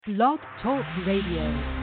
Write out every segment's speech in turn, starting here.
Blog Talk Radio.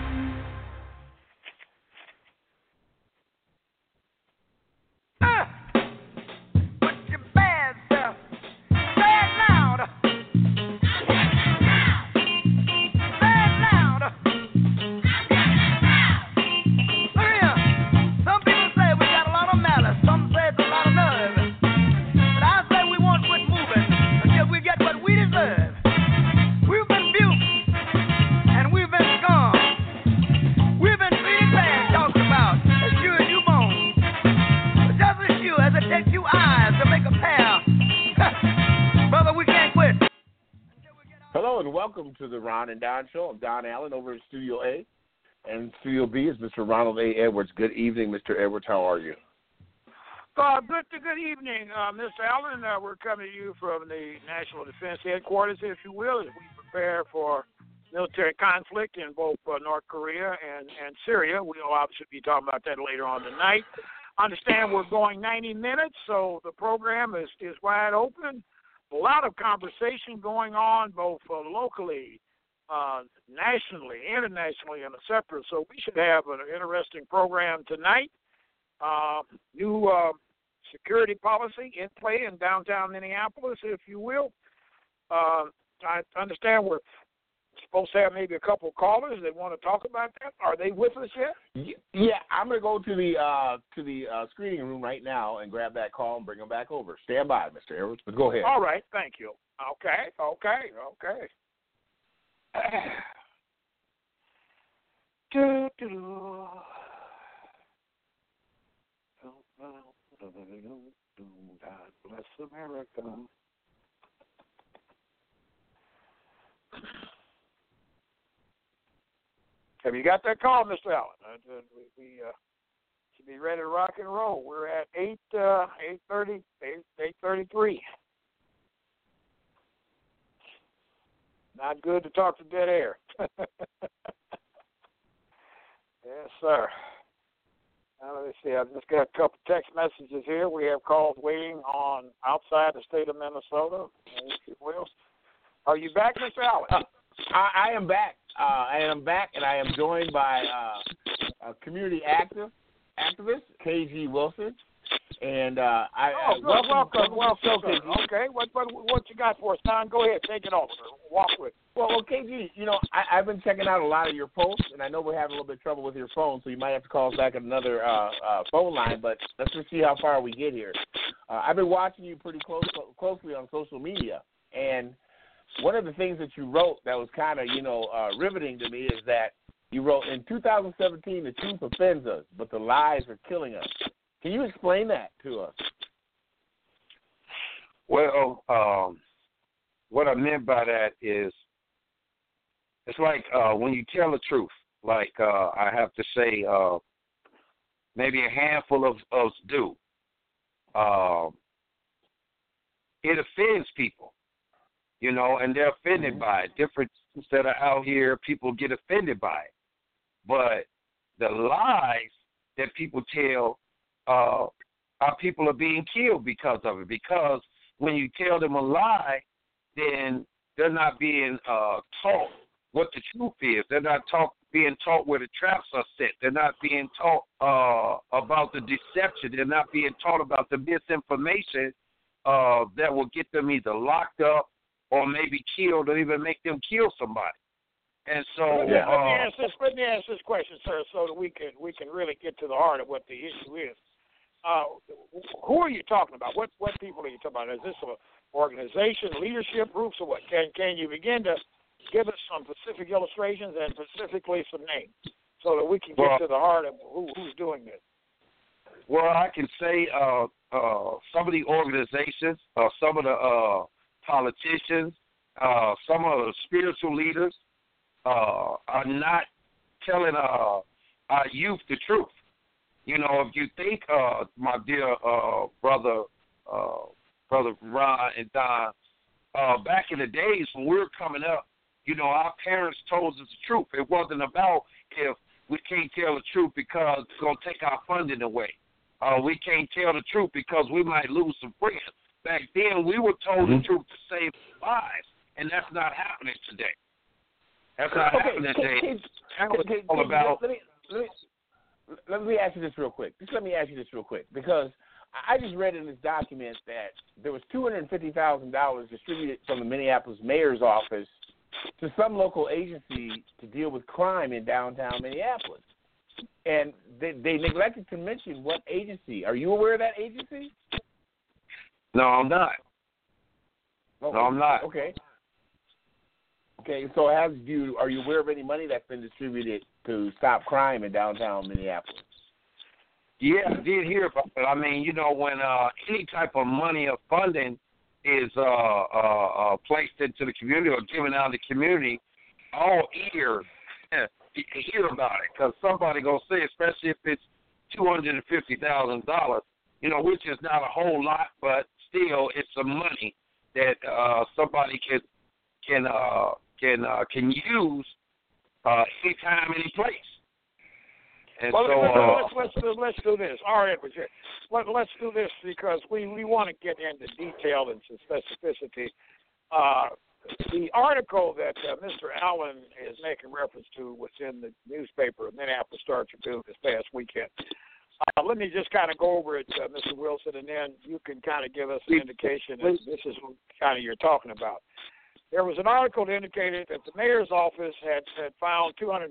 Hello and welcome to the Ron and Don Show. I'm Don Allen over at Studio A, and Studio B is Mr. Ronald A. Edwards. Good evening, Mr. Edwards. How are you? Good evening, Mr. Allen. We're coming to you from the National Defense Headquarters, if you will, as we prepare for military conflict in both North Korea and Syria. We'll obviously be talking about that later on tonight. Understand we're going 90 minutes, so the program is wide open. A lot of conversation going on both locally, nationally, internationally, and etc. So we should have an interesting program tonight. New security policy in play in downtown Minneapolis, if you will. I understand we're supposed to have maybe a couple of callers that want to talk about that. Are they with us yet? Yeah, I'm going to go to the screening room right now and grab that call and bring them back over. Stand by, Mr. Edwards, but go ahead. All right, thank you. Okay. God bless America. Have you got that call, Mr. Allen? We should be ready to rock and roll. We're at 8:33. Not good to talk to dead air. Yes, sir. Now, let me see. I've just got a couple text messages here. We have calls waiting on outside the state of Minnesota, if you will. Are you back, Mr. Allen? I am back. I am back, and I am joined by a community activist, K.G. Wilson. And welcome. Okay, what you got for us, Don? Go ahead, take it over. Walk with. Well, KG, I've been checking out a lot of your posts, and I know we're having a little bit of trouble with your phone, so you might have to call us back at another phone line, but let's just see how far we get here. I've been watching you pretty closely on social media, and one of the things that you wrote that was kind of, riveting to me is that you wrote, in 2017, the truth offends us, but the lies are killing us. Can you explain that to us? Well, what I meant by that is it's like when you tell the truth, like I have to say maybe a handful of us do. It offends people, and they're offended by it. Different things that are out here, people get offended by it. But the lies that people tell, our people are being killed because of it. Because when you tell them a lie, then they're not being taught what the truth is. They're not being taught where the traps are set. They're not being taught about the deception. They're not being taught about the misinformation that will get them either locked up or maybe killed or even make them kill somebody. And so let me ask this question, sir, so that we can really get to the heart of what the issue is. Who are you talking about? What people are you talking about? Is this an organization, leadership groups, or what? Can you begin to give us some specific illustrations and specifically some names so that we can get to the heart of who's doing this? Well, I can say some of the organizations, some of the politicians, some of the spiritual leaders are not telling our youth the truth. If you think, my dear brother Ron and Don, back in the days when we were coming up, our parents told us the truth. It wasn't about if we can't tell the truth because it's going to take our funding away. We can't tell the truth because we might lose some friends. Back then, we were told the truth to save lives, and that's not happening today. That's not happening today. All about. Let me ask you this real quick. Because I just read in this document that there was $250,000 distributed from the Minneapolis mayor's office to some local agency to deal with crime in downtown Minneapolis. And they neglected to mention what agency. Are you aware of that agency? No, I'm not. Oh, no, I'm not. Okay. So are you aware of any money that's been distributed to stop crime in downtown Minneapolis? Yeah, I did hear about it. I mean, when any type of money or funding is placed into the community or given out in the community, all ears hear about it because somebody gonna say, especially if it's $250,000, which is not a whole lot, but still it's some money that somebody can use anytime, any place. And let's do this. All right, let's do this because we want to get into detail and some specificity. The article that Mr. Allen is making reference to was in the newspaper, Minneapolis Star-Tribune, this past weekend. Let me just kind of go over it, Mr. Wilson, and then you can kind of give us an indication that this is what kind of you're talking about. There was an article that indicated that the mayor's office had found $250,000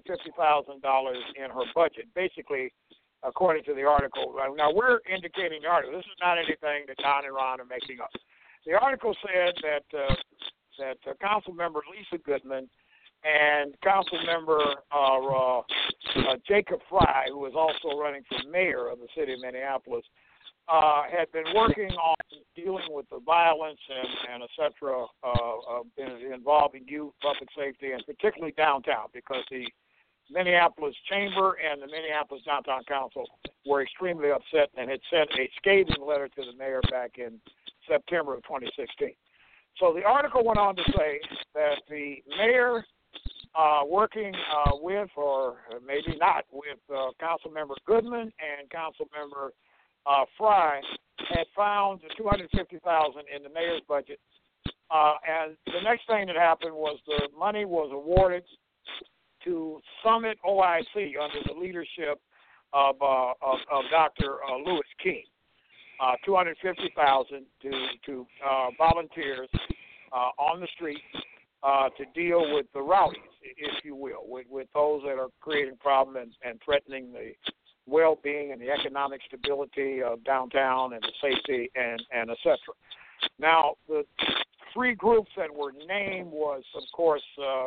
in her budget, basically, according to the article. Now, we're indicating the article. This is not anything that Don and Ron are making up. The article said that Council Member Lisa Goodman and Council Member Jacob Fry, who is also running for mayor of the city of Minneapolis, had been working on dealing with the violence and et cetera involving youth, public safety, and particularly downtown, because the Minneapolis Chamber and the Minneapolis Downtown Council were extremely upset and had sent a scathing letter to the mayor back in September of 2016. So the article went on to say that the mayor, working with, or maybe not, with Councilmember Goodman and Councilmember Fry, had found the $250,000 in the mayor's budget. And the next thing that happened was the money was awarded to Summit OIC under the leadership of Dr. Lewis King. $250,000 to volunteers on the street to deal with the rowdies, if you will, with those that are creating problems and threatening the well-being and the economic stability of downtown and the safety and et cetera. Now, the three groups that were named was, of course,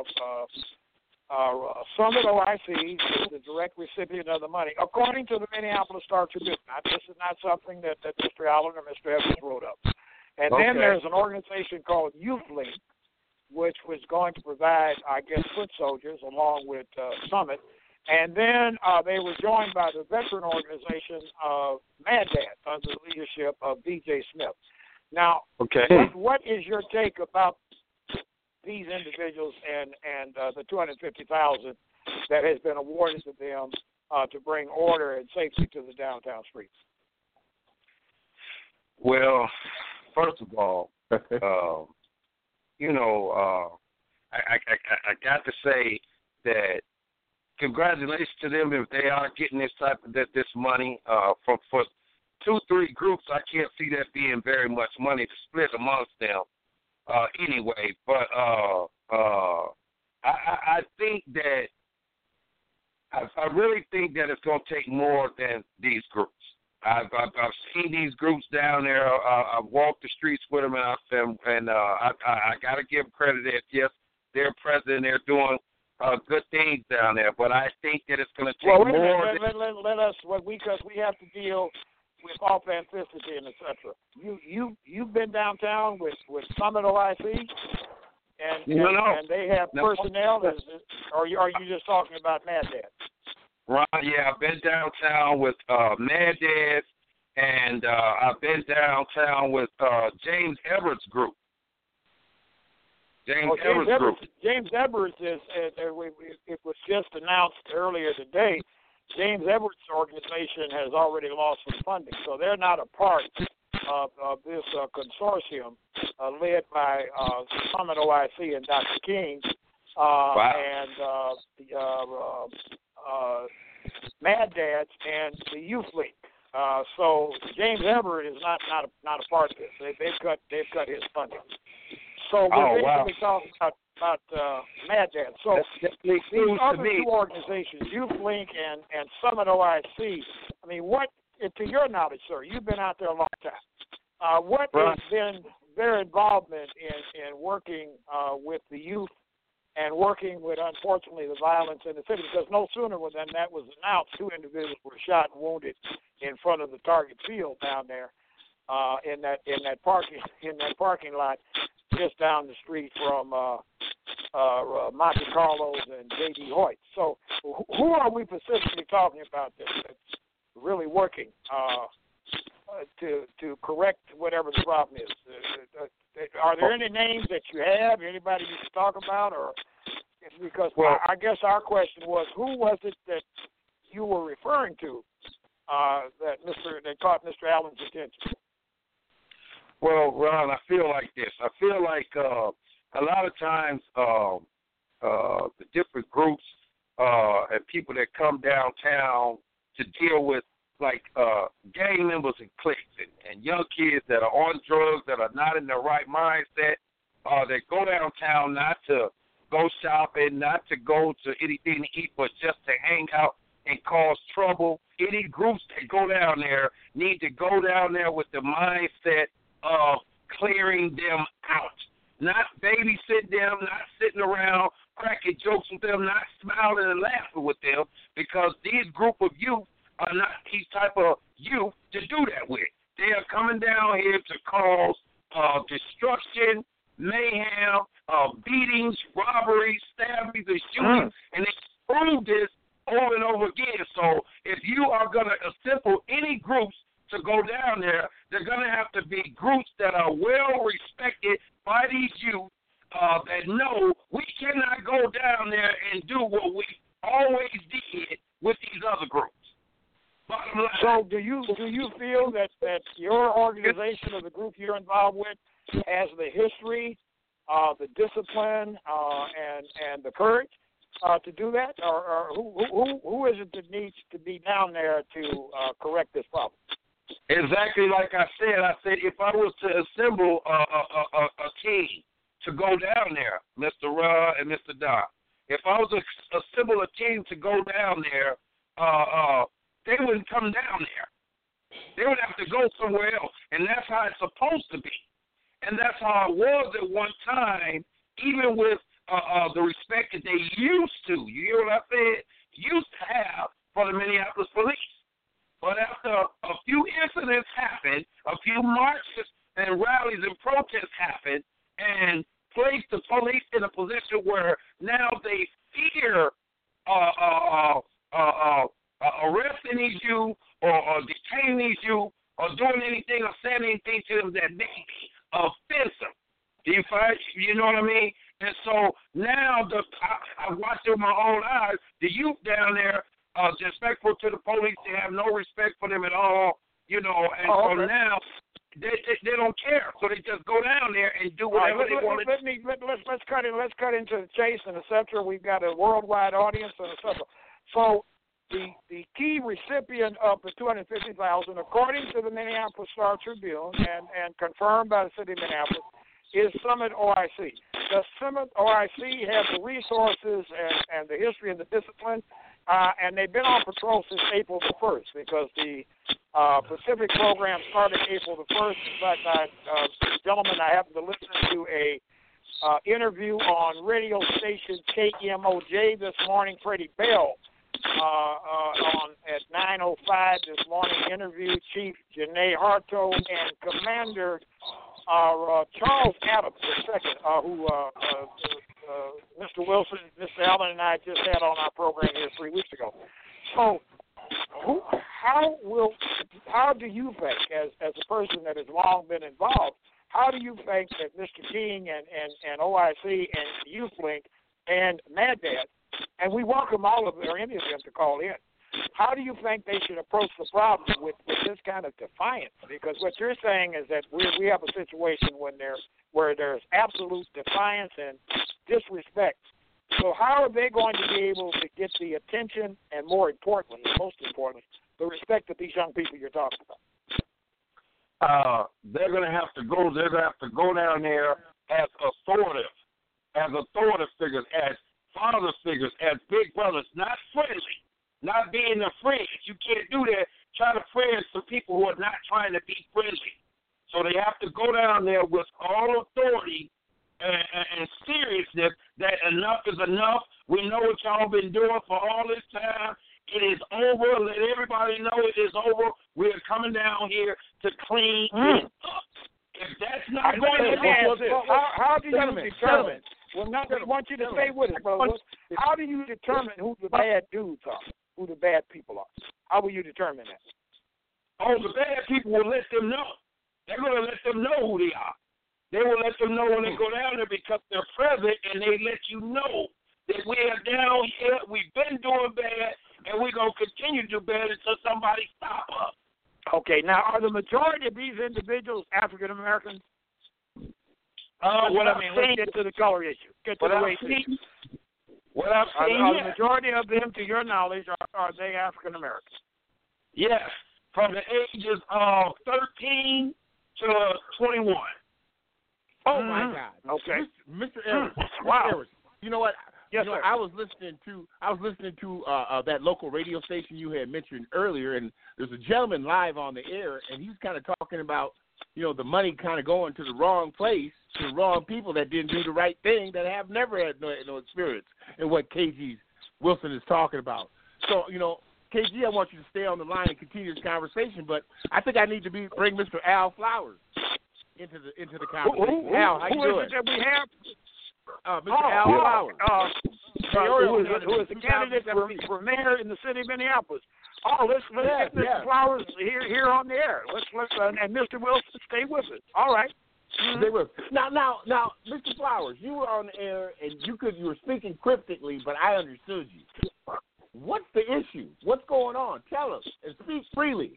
Summit OIC, the direct recipient of the money, according to the Minneapolis Star-Tribune. This is not something that Mr. Allen or Mr. Evans wrote up. And then there's an organization called YouthLink, which was going to provide, I guess, foot soldiers along with Summit. And then they were joined by the veteran organization of Mad Dad under the leadership of B.J. Smith. Now, what is your take about these individuals and the $250,000 that has been awarded to them to bring order and safety to the downtown streets? Well, first of all, I got to say that congratulations to them if they are getting this money for 2-3 groups. I can't see that being very much money to split amongst them. Anyway, but I think that I really think that it's going to take more than these groups. I've seen these groups down there. I've walked the streets with them, and I got to give credit that yes, they're present. They're doing good things down there. But I think that it's going to take more. Let us, because we have to deal with authenticity and et cetera. You've been downtown with Summit OIC, and they have personnel. Or are you just talking about Mad Dad? Right, yeah, I've been downtown with Mad Dad, and I've been downtown with James Edwards Group. James Edwards is, it was just announced earlier today, James Edwards' organization has already lost some funding, so they're not a part of this consortium led by Summit OIC and Dr. King. Wow. and the Mad Dads and the Youth League. So James Everett is not a part of this. They've cut his funding. So we're basically talking about Mad Dads. So these other two organizations, Youth Link and Summit OIC. I mean, what, to your knowledge, sir, you've been out there a long time. What has been their involvement in working with the youth and working with, unfortunately, the violence in the city? Because no sooner than that was announced, 2 individuals were shot and wounded in front of the Target Field down there in that parking lot just down the street from Monte Carlos and J.D. Hoyt. So who are we specifically talking about that's really working to correct whatever the problem is? Are there any names that you have, anybody you can talk about? Or because I guess our question was, who was it that you were referring to that caught Mr. Allen's attention? Well, Ron, I feel like this. I feel like a lot of times the different groups and people that come downtown to deal with, like, gang members and cliques and young kids that are on drugs, that are not in the right mindset, that go downtown not to go shopping, not to go to anything to eat, but just to hang out and cause trouble. Any groups that go down there need to go down there with the mindset of clearing them out, not babysitting them, not sitting around cracking jokes with them, not smiling and laughing with them, because these group of youth are not these type of youth to do that with. They are coming down here to cause destruction, mayhem, beatings, robberies, stabbings, and shootings, and they prove this over and over again. So if you are going to assemble any groups to go down there, they're going to have to be groups that are well respected by these youth that know we cannot go down there and do what we always did with these other groups. So do you feel that your organization or the group you're involved with has the history, the discipline, and the courage to do that, or who is it that needs to be down there to correct this problem? Exactly like I said if I was to assemble a team to go down there, Mr. Ra and Mr. Don, if I was to assemble a team to go down there, they wouldn't come down there. They would have to go somewhere else, and that's how it's supposed to be. And that's how it was at one time, even with the respect that they used to, you hear what I said, used to have for the Minneapolis police. But after a few incidents happened, a few marches and rallies and protests happened, and placed the police in a position where now they fear arresting these youth or detaining these youth or doing anything or saying anything to them that may be offensive. Do you find? You know what I mean? And so now I watched it with my own eyes. The youth down there are disrespectful to the police. They have no respect for them at all. You know, and so now they don't care. So they just go down there and do whatever they want. Let's cut into the chase and et cetera. We've got a worldwide audience and et cetera. So the key recipient of the $250,000, according to the Minneapolis Star Tribune and confirmed by the city of Minneapolis, is Summit OIC. Does Summit OIC have the resources and the history and the discipline? And they've been on patrol since April the 1st because the Pacific program started April the 1st. In fact, gentlemen, I happened to listen to a interview on radio station KMOJ this morning. Freddie Bell on at 9:05 this morning interviewed Chief Janae Harto and Commander Charles Adams II, who Mr. Wilson, Mr. Allen, and I just had on our program here 3 weeks ago. So, how do you think, as a person that has long been involved, how do you think that Mr. King and OIC and Youth Link and Mad Dad, and we welcome all of them or any of them to call in, how do you think they should approach the problem with this kind of defiance? Because what you're saying is that we have a situation where there's absolute defiance and disrespect So how are they going to be able to get the attention and, most importantly, the respect of these young people you're talking about? They're going to have to go. They're going to have to go down there as authoritative figures, as father figures, as big brothers, not friendly, not being a friend. You can't do that. Try to friend some people who are not trying to be friendly. So they have to go down there with all authority and seriousness that enough is enough. We know what y'all been doing for all this time. It is over. Let everybody know it is over. We're coming down here to clean it up. If that's not going to happen, how do you determine? Well, I want you to stay with us, brother. How do you determine who the bad dudes are, who the bad people are? How will you determine that? Oh, the bad people will let them know. They're going to let them know who they are. They will let them know when they go down there because they're present, and they let you know that we are down here, we've been doing bad, and we're going to continue to do bad until somebody stop us. Okay, now are the majority of these individuals African Americans? Let's get to the color issue. Get to the race issue. What I've seen, are the majority of them, to your knowledge, are they African Americans? Yes, from the ages of 13 to 21. Oh my God! Okay, Mr. Evers. Wow. Mr. Evers, you know what? Yes, sir. I was listening to that local radio station you had mentioned earlier, and there's a gentleman live on the air, and he's kind of talking about the money kind of going to the wrong place, to the wrong people that didn't do the right thing, that have never had no experience in what KG Wilson is talking about. So KG, I want you to stay on the line and continue this conversation, but I think I need to bring Mr. Al Flowers into the conversation. Al, how you doing? Who is it that we have? Mr. Al Flowers. Who is the candidate for mayor in the city of Minneapolis? Oh, let's get Mr. Flowers here on the air. Let's and Mr. Wilson, stay with us. All right. Stay with us. Now, Mr. Flowers, you were on the air and you were speaking cryptically, but I understood you. What's the issue? What's going on? Tell us and speak freely.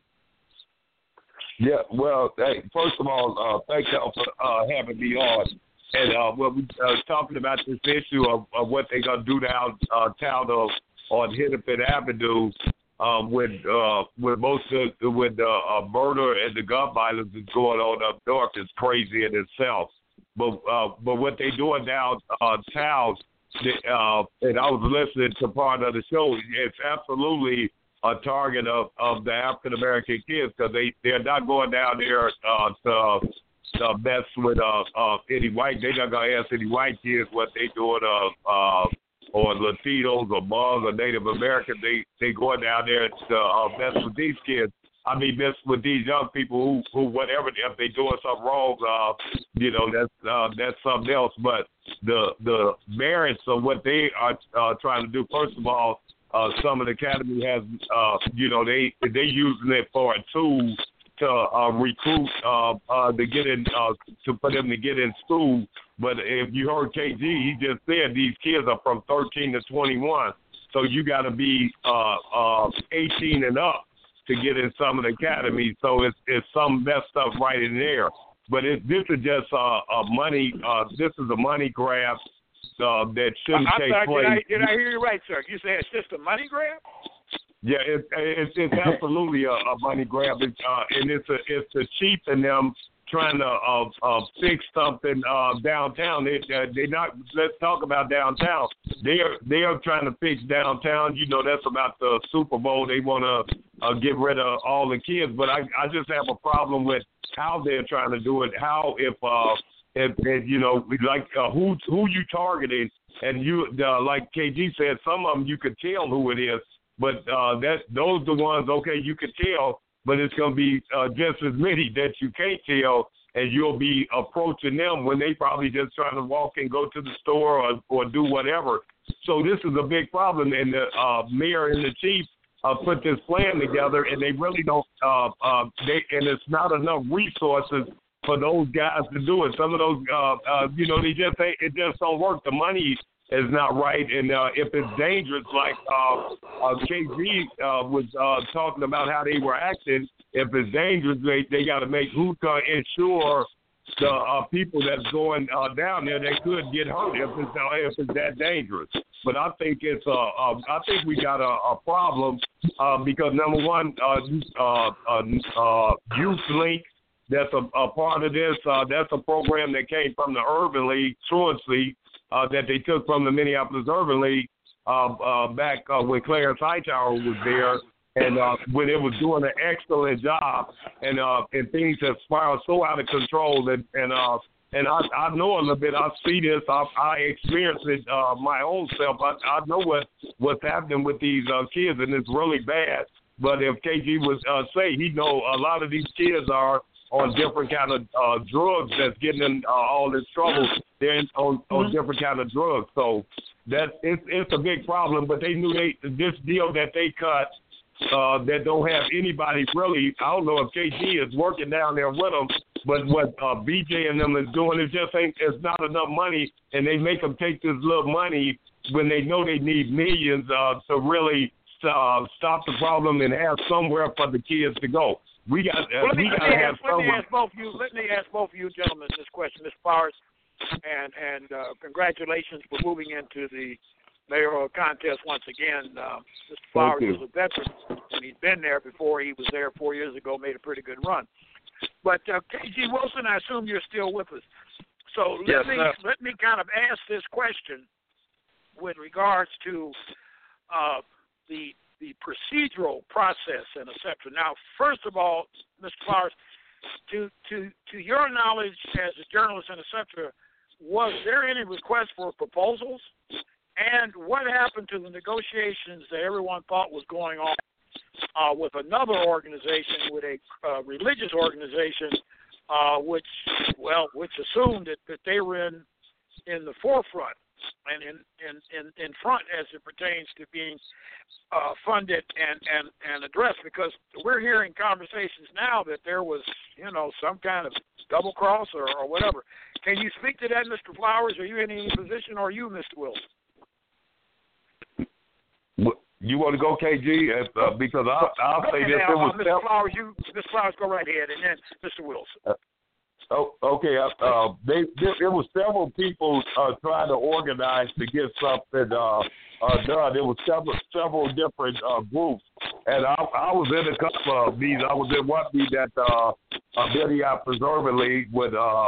Yeah, well, hey, first of all, thank y'all for having me on. And we talking about this issue of what they're gonna do downtown on Hennepin Avenue with most of the murder and the gun violence that's going on up north is crazy in itself. But what they doing downtown, and I was listening to part of the show, it's absolutely a target of the African American kids because they're not going down there to mess with any white. They're not gonna ask any white kids what they doing or Latinos or Hmong or Native Americans. They going down there to mess with these kids. I mean, mess with these young people who whatever if they doing something wrong, that's something else. But the merits of what they are trying to do, first of all, some of the academy has, they using it for a tool to recruit to get in for them to get in school. But if you heard KG, he just said these kids are from 13 to 21, so you got to be 18 and up to get in some of the academies. So it's some messed up right in there. But this is just a money. This is a money grab that shouldn't take place. Did I hear you right, sir? You said it's just a money grab? Yeah, it's absolutely a money grab, and it's to cheapen them trying to fix something downtown. They not. Let's talk about downtown. They are trying to fix downtown. That's about the Super Bowl. They want to get rid of all the kids, but I just have a problem with how they're trying to do it. How if who you targeting, and you like KG said, some of them you could tell who it is. But those the ones, okay, you can tell, but it's going to be just as many that you can't tell, and you'll be approaching them when they probably just trying to walk and go to the store or do whatever. So this is a big problem, and the mayor and the chief put this plan together, and they really don't, and it's not enough resources for those guys to do it. Some of those, it just don't work. The money is not right, and if it's dangerous, like KG was talking about how they were acting, if it's dangerous, they got to make who's going to ensure the people that's going down there, they could get hurt if it's that dangerous. But I think I think we got a problem because number one, Youth Link. That's a part of this. That's a program that came from the Urban League, truancy, that they took from the Minneapolis Urban League back when Clarence Hightower was there, and when it was doing an excellent job, and things have spiraled so out of control and I know a little bit. I see this. I experienced it my own self. I know what's happening with these kids, and it's really bad. But if KG was say, he know a lot of these kids are on different kind of drugs that's getting them all this trouble. They're on different kind of drugs. So it's a big problem. But they knew this deal that they cut that don't have anybody really. I don't know if KG is working down there with them, but what BJ and them is doing is just it's not enough money, and they make them take this little money when they know they need millions to really stop the problem and have somewhere for the kids to go. Let me ask both of you gentlemen this question, Ms. Flowers, and congratulations for moving into the mayoral contest once again. Mr. Flowers is a veteran, and he's been there before. He was there 4 years ago, made a pretty good run. But KG Wilson, I assume you're still with us. So let me kind of ask this question with regards to the procedural process and et cetera. Now, first of all, Mr. Flowers, to your knowledge as a journalist and et cetera, was there any request for proposals? And what happened to the negotiations that everyone thought was going on with another organization, with a religious organization, which assumed that they were in the forefront and in front as it pertains to being funded and addressed? Because we're hearing conversations now that there was, some kind of double cross or whatever. Can you speak to that, Mr. Flowers? Are you in any position, or are you, Mr. Wilson? You want to go, KG? Because I'll say this. Mr. Flowers, Mr. Flowers, go right ahead, and then Mr. Wilson. Okay. There was several people trying to organize to get something done. There was several different groups, and I was in a couple of these. I was in one meeting at Minneapolis Urban League with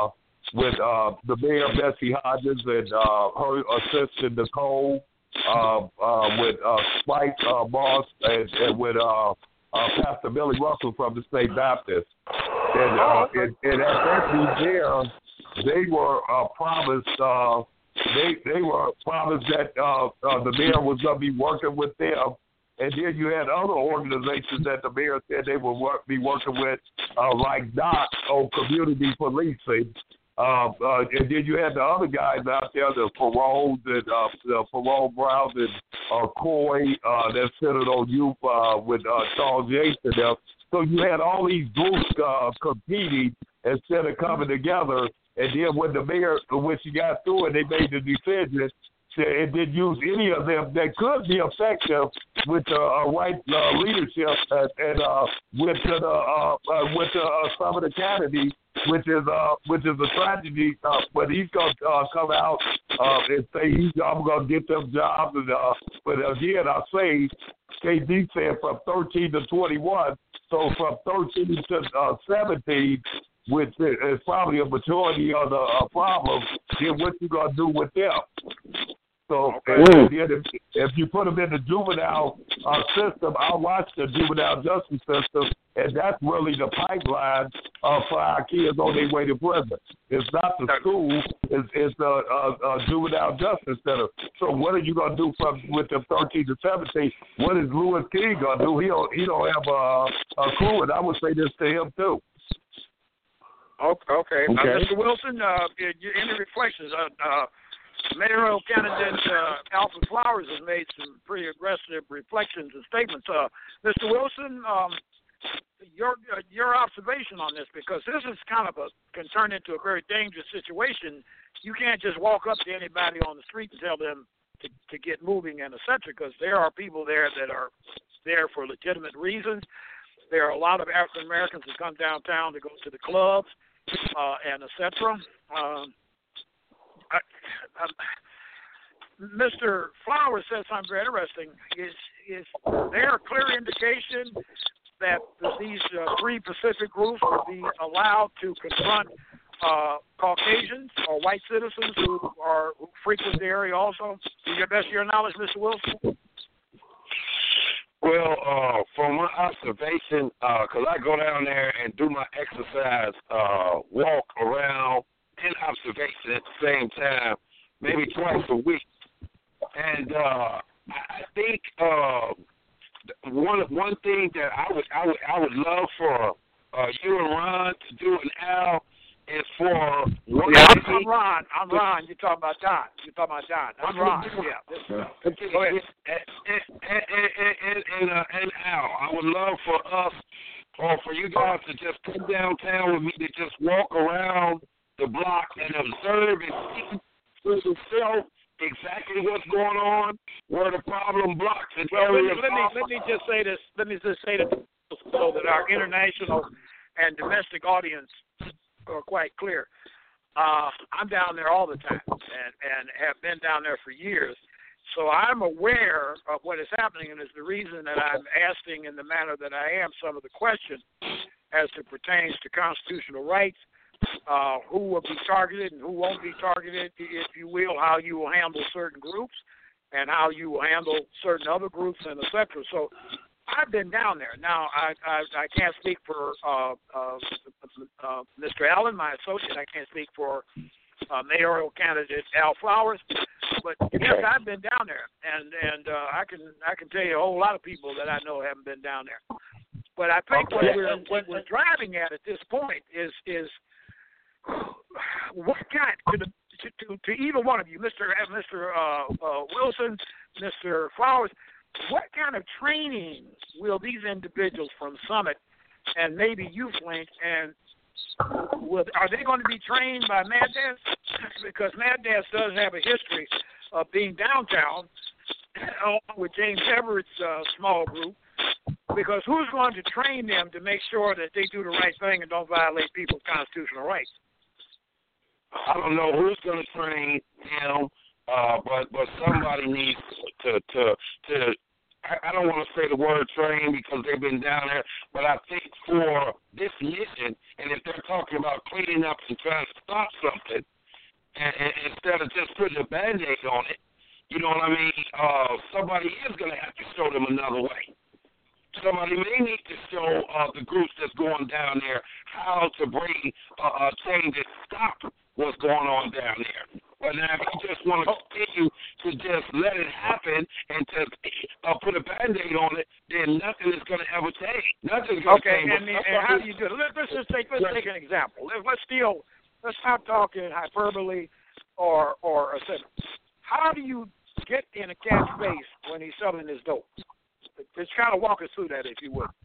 the mayor, Bessie Hodges, and her assistant Nicole, with Spike Moss, and with Pastor Billy Russell from the State Baptist. And at that meeting they were promised. They were promised that the mayor was going to be working with them, and then you had other organizations that the mayor said they would be working with, like DOT on community policing. And then you had the other guys out there, the Paroles and the Parole Browns and Coy that centered on youth with Charles Yates and them. So you had all these groups competing instead of coming together. And then when the mayor, when she got through and they made the decision, it didn't use any of them that could be effective with the right leadership and with some of the candidates, which is a tragedy. But he's gonna come out and say I'm gonna get them jobs. And, but again, I say KD said from 13 to 21, so from 13 to 17. Which is probably a majority of the problem, then what you going to do with them? So if you put them in the juvenile system, I watch the juvenile justice system, and that's really the pipeline for our kids on their way to prison. It's not the school, it's the juvenile justice center. So what are you going to do with them 13 to 17? What is Louis King going to do? He don't have a clue, and I would say this to him too. Okay. Mr. Wilson, any reflections? Mayoral candidate Alfred Flowers has made some pretty aggressive reflections and statements. Mr. Wilson, your observation on this, because this is can turn into a very dangerous situation. You can't just walk up to anybody on the street and tell them to get moving and et cetera, because there are people there that are there for legitimate reasons. There are a lot of African Americans that come downtown to go to the clubs, and etc. Mr. Flowers said something very interesting. Is there a clear indication that these three Pacific groups will be allowed to confront Caucasians or white citizens who frequent the area also? To your best of your knowledge, Mr. Wilson? Well, from my observation, because I go down there and do my exercise, walk around in observation at the same time, maybe twice a week. And I think one thing that I would love for you and Ron to do, and Al, is for one. Yeah, I'm Ron. You're talking about John. I'm Ron. Yeah. Go ahead. And Al, I would love for us or for you guys to just come downtown with me to just walk around the block and observe and see for yourself exactly what's going on, where the problem blocks. Well, let me just say this. Let me just say this so that our international and domestic audience are quite clear. I'm down there all the time and have been down there for years. So I'm aware of what is happening, and is the reason that I'm asking in the manner that I am some of the questions as it pertains to constitutional rights, who will be targeted and who won't be targeted, if you will, how you will handle certain groups and how you will handle certain other groups, and et cetera. So I've been down there. Now, I can't speak for Mr. Allen, my associate. I can't speak for mayoral candidate Al Flowers. But yes, I've been down there, and I can tell you a whole lot of people that I know haven't been down there. But I think what we're driving at this point is what kind to either one of you, Mr. Wilson, Mr. Flowers, what kind of training will these individuals from Summit and maybe YouthLink and are they going to be trained by Mad Dash? Because Mad Dash does have a history of being downtown along with James Everett's small group. Because who's going to train them to make sure that they do the right thing and don't violate people's constitutional rights? I don't know who's going to train him, but somebody needs to. I don't want to say the word train because they've been down there, but I think for this mission, and if they're talking about cleaning up and trying to stop something, and instead of just putting a Band-Aid on it, you know what I mean? Somebody is going to have to show them another way. Somebody may need to show the groups that's going down there how to bring a change and stop what's going on down there. But now if you just want to continue to just let it happen and to put a Band-Aid on it, then nothing is going to ever change. Nothing's going to change. And how do you do it? Let's take an example. Let's stop talking hyperbole or a sentence. How do you get in a cat's face when he's selling his dope? Just kind of walk us through that, if you would,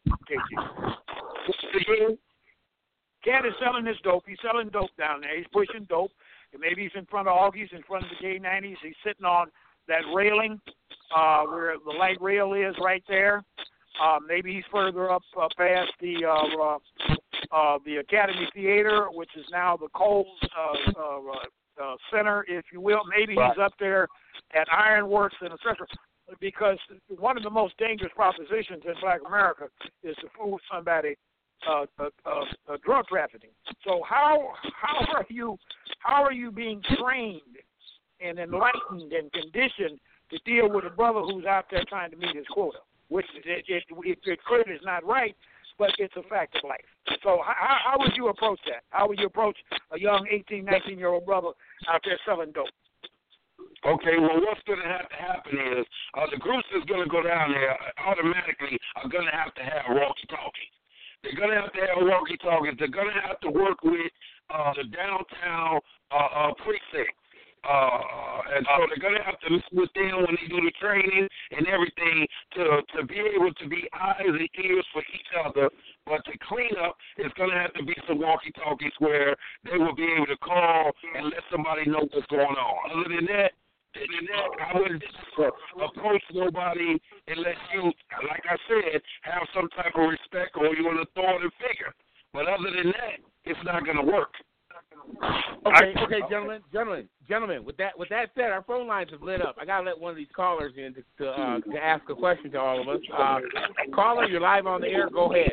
KG. Cat is selling his dope. He's selling dope down there. He's pushing dope. Maybe he's in front of Augie's, in front of the gay 90s. He's sitting on that railing where the light rail is right there. Maybe he's further up past the Academy Theater, which is now the Kohl's Center, if you will. Maybe he's up there at Ironworks and etc. Because one of the most dangerous propositions in Black America is to fool somebody drug trafficking. So how are you being trained and enlightened and conditioned to deal with a brother who's out there trying to meet his quota, which it clearly is not right, but it's a fact of life. So how would you approach that? How would you approach a young 18, 19-year-old brother out there selling dope? Okay, well, what's going to have to happen is the groups that's going to go down there automatically are going to have walkie-talkies. They're going to have walkie-talkies. They're going to have to work with the downtown precinct. And so they're going to have to meet with them when they do the training and everything to be able to be eyes and ears for each other. But to clean up, it's going to have to be some walkie-talkies where they will be able to call and let somebody know what's going on. Other than that, I wouldn't approach nobody unless you, like I said, have some type of respect or you're an authoritative figure. But other than that, it's not going to work. Okay, gentlemen. With that said, our phone lines have lit up. I gotta let one of these callers in to ask a question to all of us. Caller, you're live on the air. Go ahead.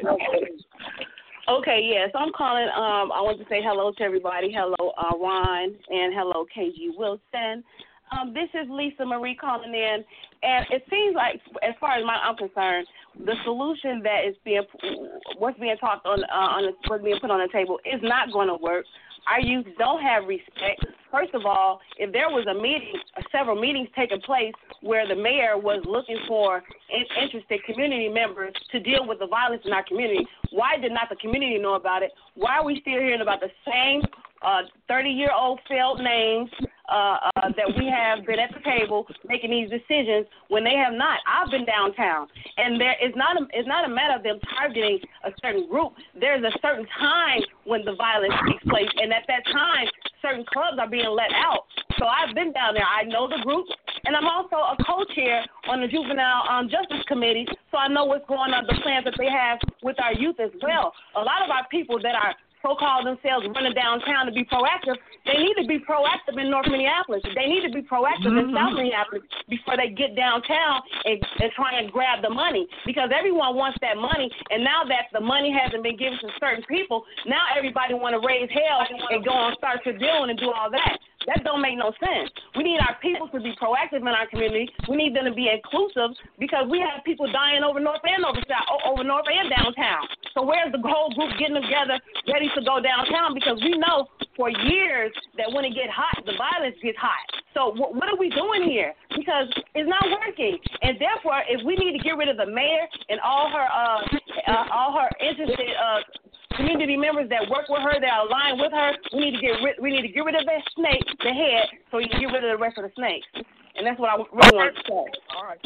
Okay, yes, I'm calling. I want to say hello to everybody. Hello, Ron, and hello, KG Wilson. This is Lisa Marie calling in, and it seems like, as far as I'm concerned, the solution that is what's being talked on what's being put on the table is not going to work. Our youth don't have respect. First of all, if there was several meetings taking place where the mayor was looking for interested community members to deal with the violence in our community, why did not the community know about it? Why are we still hearing about the same 30-year-old failed names that we have been at the table making these decisions when they have not? I've been downtown, and it's not a matter of them targeting a certain group. There's a certain time when the violence takes place, and at that time, certain clubs are being let out. So I've been down there. I know the group, and I'm also a co-chair on the Juvenile Justice Committee, so I know what's going on, the plans that they have with our youth as well. A lot of our people that are so-called themselves running downtown to be proactive, they need to be proactive in North Minneapolis. They need to be proactive in South Minneapolis before they get downtown and try and grab the money, because everyone wants that money, and now that the money hasn't been given to certain people, now everybody want to raise hell and go and start to deal and do all that. That don't make no sense. We need our people to be proactive in our community. We need them to be inclusive, because we have people dying over North and over North and downtown. So where's the whole group getting together, ready to go downtown? Because we know for years that when it gets hot, the violence gets hot. So what are we doing here? Because it's not working. And therefore, if we need to get rid of the mayor and all her interested community members that work with her, that are aligned with her, we need to get rid of that snake, the head, so we can get rid of the rest of the snakes. And that's what I really want to say. All right.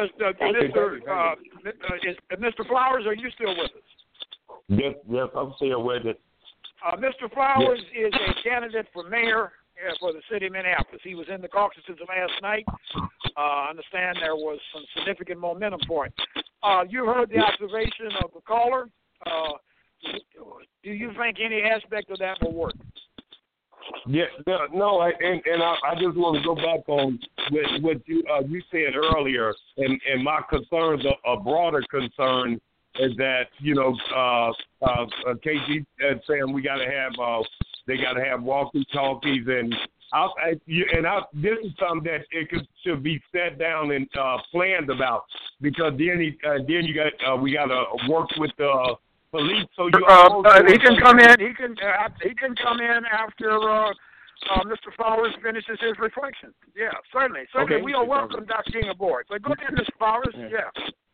Mr. Flowers, are you still with us? Yes, I'm still with it. Mr. Flowers is a candidate for mayor for the city of Minneapolis. He was in the caucuses last night. I understand there was some significant momentum for it. You heard the observation of the caller. Do you think any aspect of that will work? Yeah, no, I just want to go back on what you said earlier, and my concerns, a broader concern is that, KG saying we got to have they got to have walkie-talkies, and this is something that should be sat down and planned about, because then you got we got to work with the police. So he can come in. He can come in after Mr. Flowers finishes his reflection. Yeah, certainly. Okay. We are welcome Dr. King aboard. So go ahead, Mr. Flowers. Yeah.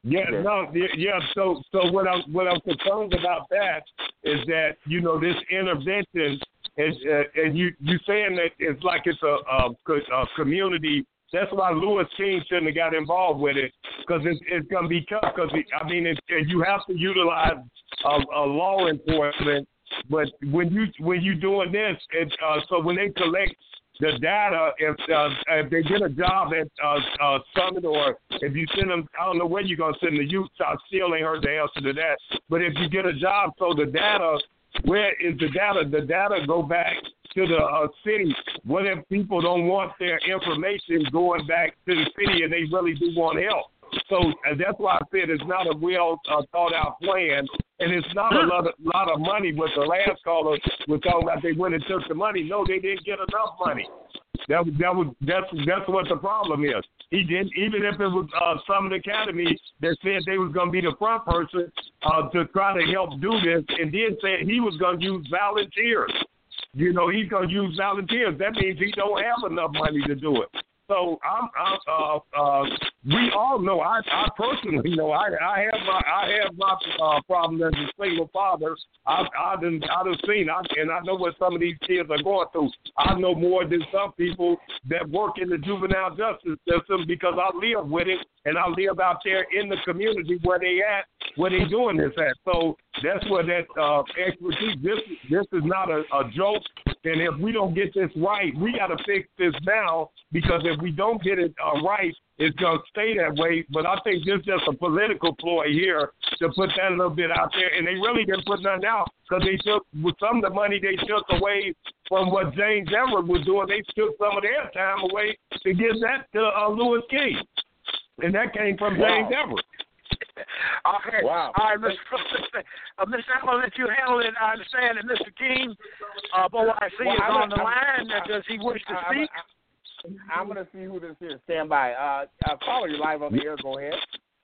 So what I'm concerned about that is that this intervention is, and you saying that it's like it's a community. That's why Louis King shouldn't have got involved with it, because it's going to be tough. Because you have to utilize a law enforcement, but when you doing this, so when they collect the data, if they get a job at Summit, or if you send them, I don't know where you're going to send the youth. I still ain't heard the answer to that. But if you get a job, so the data, where is the data? The data go back to the city. What if people don't want their information going back to the city and they really do want help? So that's why I said it's not a well thought out plan, and it's not a lot of money. What the last caller was talking about, they went and took the money. No, they didn't get enough money. That's what the problem is. He didn't, even if it was Summit Academy that said they was going to be the front person to try to help do this, and then said he was going to use volunteers. He's going to use volunteers. That means he don't have enough money to do it. So we all know. I personally know. I have my problem as a single father. I've seen, and I know what some of these kids are going through. I know more than some people that work in the juvenile justice system, because I live with it, and I live out there in the community where they doing this at. So that's where that expertise. This is not a joke. And if we don't get this right, we got to fix this now, because if we don't get it right, it's going to stay that way. But I think this is just a political ploy here to put that a little bit out there. And they really didn't put nothing out, because they took, with some of the money they took away from what James Everett was doing, they took some of their time away to give that to Louis King. And that came from James Everett. Okay. Wow. All right, Mr. Allen, let you handle it. I understand that Mr. King of OIC is on the line. Does he wish to speak? I'm going to see who this is. Stand by. Caller, you're live on the air. Go ahead.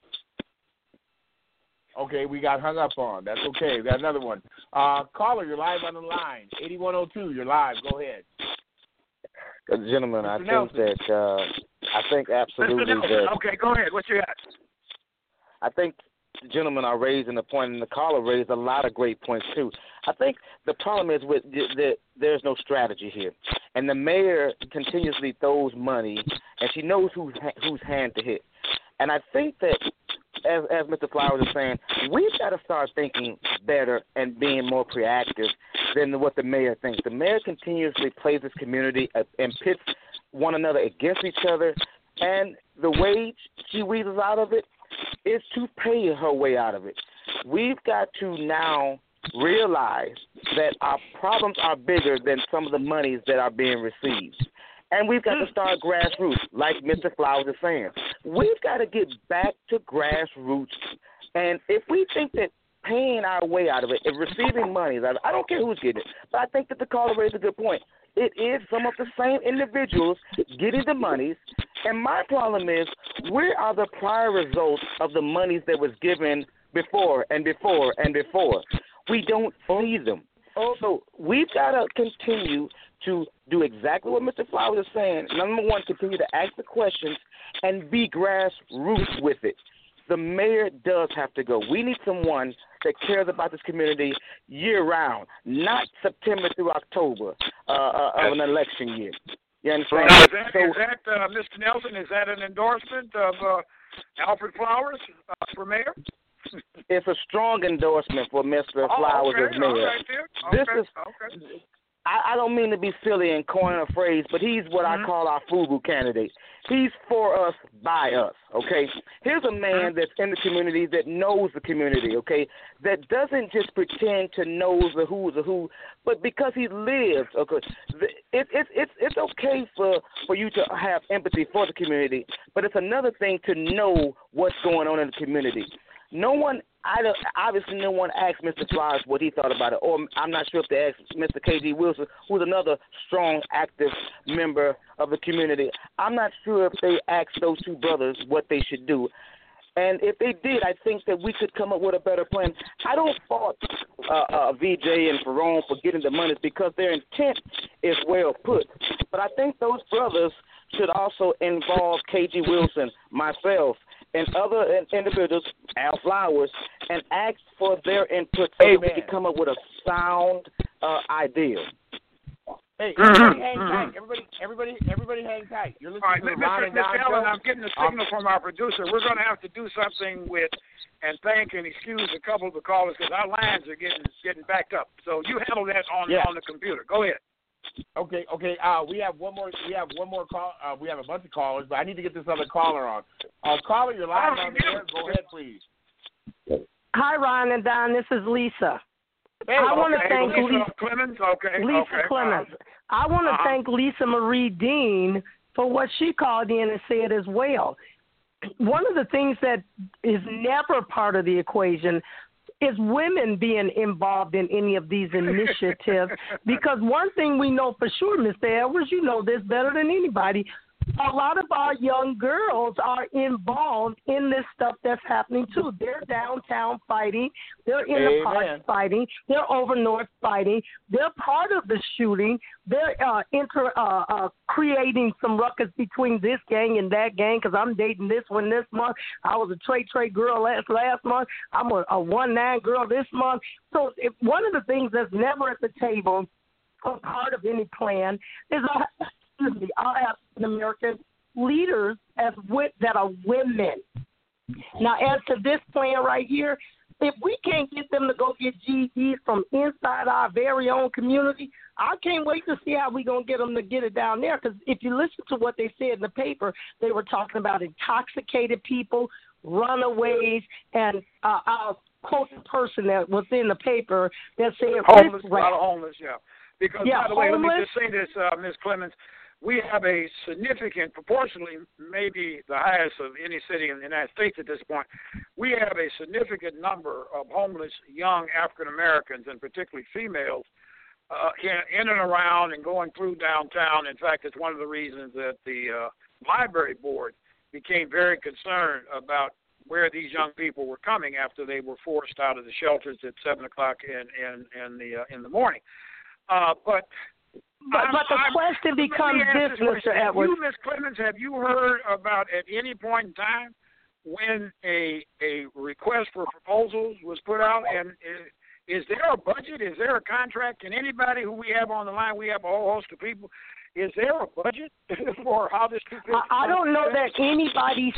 Okay, we got hung up on. That's okay. We got another one. Caller, you're live on the line. 8102, you're live. Go ahead. Gentlemen, Mr. I Nelson. think absolutely that. Okay, go ahead. What you got? I think the gentlemen are raising a point, and the caller raised a lot of great points too. I think the problem is with there's no strategy here, and the mayor continuously throws money, and she knows whose hand to hit. And I think that, as Mr. Flowers is saying, we've got to start thinking better and being more proactive than what the mayor thinks. The mayor continuously plays this community and pits one another against each other, and the way she weasels out of it is to pay her way out of it. We've got to now realize that our problems are bigger than some of the monies that are being received. And we've got to start grassroots, like Mr. Flowers is saying. We've got to get back to grassroots. And if we think that paying our way out of it, and receiving money, I don't care who's getting it, but I think that the caller raised a good point. It is some of the same individuals getting the monies. And my problem is, where are the prior results of the monies that was given before and before and before? We don't see them. So we've got to continue to do exactly what Mr. Flowers is saying. Number one, continue to ask the questions and be grassroots with it. The mayor does have to go. We need someone that cares about this community year-round, not September through October of an election year. You understand? Now, is that Mr. Nelson, is that an endorsement of Alfred Flowers for mayor? It's a strong endorsement for Mr. Flowers as mayor. Right This is. I don't mean to be silly and coin a phrase, but he's what I call our FUBU candidate. He's for us, by us, okay? Here's a man that's in the community, that knows the community, okay, that doesn't just pretend to know the who, but because he lives, okay? It's okay for you to have empathy for the community, but it's another thing to know what's going on in the community. Obviously no one asked Mr. Flowers what he thought about it, or I'm not sure if they asked Mr. K.G. Wilson, who's another strong, active member of the community. I'm not sure if they asked those two brothers what they should do. And if they did, I think that we could come up with a better plan. I don't fault VJ and Ferron for getting the money because their intent is well put. But I think those brothers should also involve K.G. Wilson, myself, and other individuals, Al Flowers, and ask for their input so that we can come up with a sound idea. Hey, everybody hang tight. Everybody hang tight. You're listening All right, to Ron and Don Mr. Allen, Show. I'm getting a signal from our producer. We're going to have to do something with and thank and excuse a couple of the callers because our lines are getting backed up. So you handle that on the computer. Go ahead. Okay. We have one more call. We have a bunch of callers, but I need to get this other caller on. Caller, you're live on the air. Go ahead, please. Hi, Ron and Don. This is Lisa. Hey, I want to thank Lisa Clemens. Lisa Clemens. I want to thank Lisa Marie Dean for what she called in and said as well. One of the things that is never part of the equation is women being involved in any of these initiatives. Because one thing we know for sure, Mr. Edwards, you know this better than anybody, a lot of our young girls are involved in this stuff that's happening too. They're downtown fighting. They're in the parks fighting. They're over north fighting. They're part of the shooting. They're creating some ruckus between this gang and that gang because I'm dating this one this month. I was a Trey girl last month. I'm a 1-9 girl this month. So one of the things that's never at the table or part of any plan is our African American leaders that are women. Now, as to this plan right here, if we can't get them to go get GEDs from inside our very own community, I can't wait to see how we're going to get them to get it down there. Because if you listen to what they said in the paper, they were talking about intoxicated people, runaways, and I'll quote the person that was in the paper that said homeless, a lot of homeless, yeah. Because, by the way, let me just say this, Ms. Clemens, we have a significant, proportionally, maybe the highest of any city in the United States at this point, we have a significant number of homeless young African Americans, and particularly females, in and around and going through downtown. In fact, it's one of the reasons that the library board became very concerned about where these young people were coming after they were forced out of the shelters at 7 o'clock in the morning. But the question becomes this, Mr. Edwards. You, Ms. Clemens, have you heard about at any point in time when a request for proposals was put out? And is there a budget? Is there a contract? Can anybody who we have on the line, we have a whole host of people, is there a budget for how this? I don't know that anybody's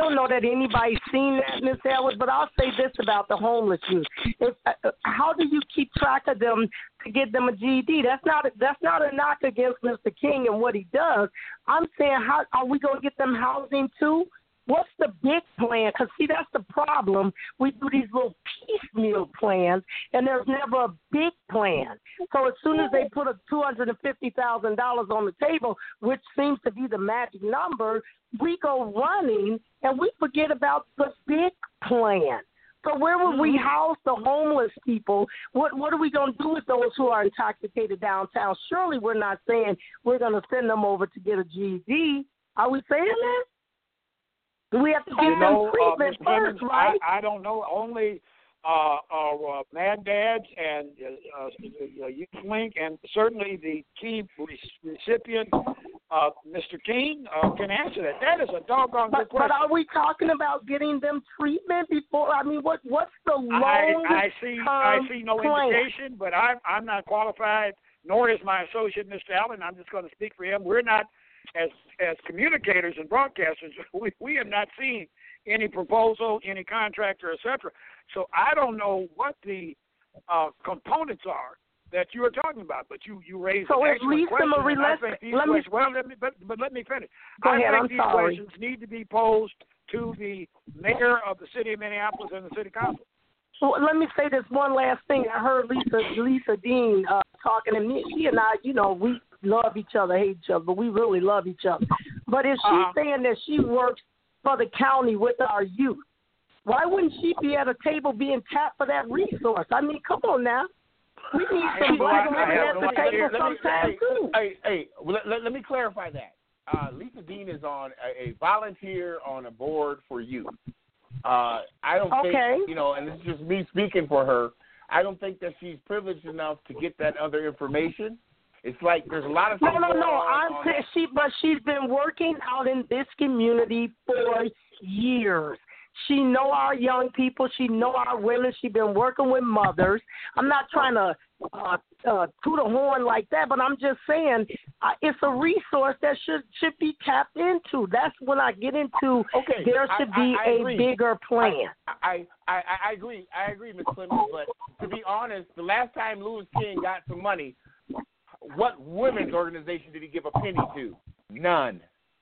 seen that, Ms. Edwards. But I'll say this about the homeless youth: how do you keep track of them to get them a GED? That's not a knock against Mr. King and what he does. I'm saying, how are we going to get them housing too? What's the big plan? Because, see, that's the problem. We do these little piecemeal plans, and there's never a big plan. So as soon as they put a $250,000 on the table, which seems to be the magic number, we go running, and we forget about the big plan. So where will we house the homeless people? What are we going to do with those who are intoxicated downtown? Surely we're not saying we're going to send them over to get a GED. Are we saying that? We have to give them treatment first, right? I don't know. Only Mad Dads and YouthLink, and certainly the key recipient, Mr. King, can answer that. That is a doggone good question. But are we talking about getting them treatment before? I mean, what's the long I see no indication, but I'm not qualified, nor is my associate, Mr. Allen. I'm just going to speak for him. We're not. As communicators and broadcasters, we have not seen any proposal, any contractor, etc. So I don't know what the components are that you are talking about. But you raised an excellent question. Let me finish. I think these questions need to be posed to the mayor of the city of Minneapolis and the city council. Well, let me say this one last thing. I heard Lisa Dean talking, and she and I, we love each other, hate each other, but we really love each other. But if she's saying that she works for the county with our youth, why wouldn't she be at a table being tapped for that resource? I mean, come on now. We need some black women at the table sometime too. Hey, let me clarify that. Lisa Dean is on a volunteer on a board for youth. I don't think, and this is just me speaking for her, I don't think that she's privileged enough to get that other information. It's like there's a lot of things but she's been working out in this community for years. She know our young people. She know our women. She's been working with mothers. I'm not trying to toot a horn like that, but I'm just saying it's a resource that should be tapped into. That's when I get into there should be a bigger plan. I agree. I agree, Ms. Clemens. But to be honest, the last time Louis King got some money, what women's organization did he give a penny to? None.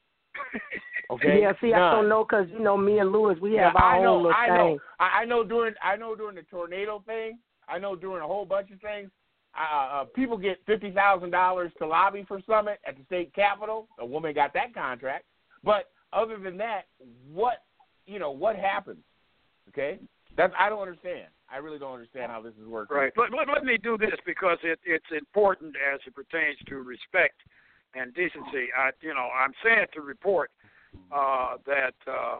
Okay. Yeah. See, none. I don't know because me and Louis, we have our own little thing. I know during the tornado thing. I know during a whole bunch of things, people get $50,000 to lobby for Summit at the state capitol. A woman got that contract. But other than that, what happens? Okay. I don't understand. I really don't understand how this is working. Right. Let me do this because it's important as it pertains to respect and decency. I'm saying to report that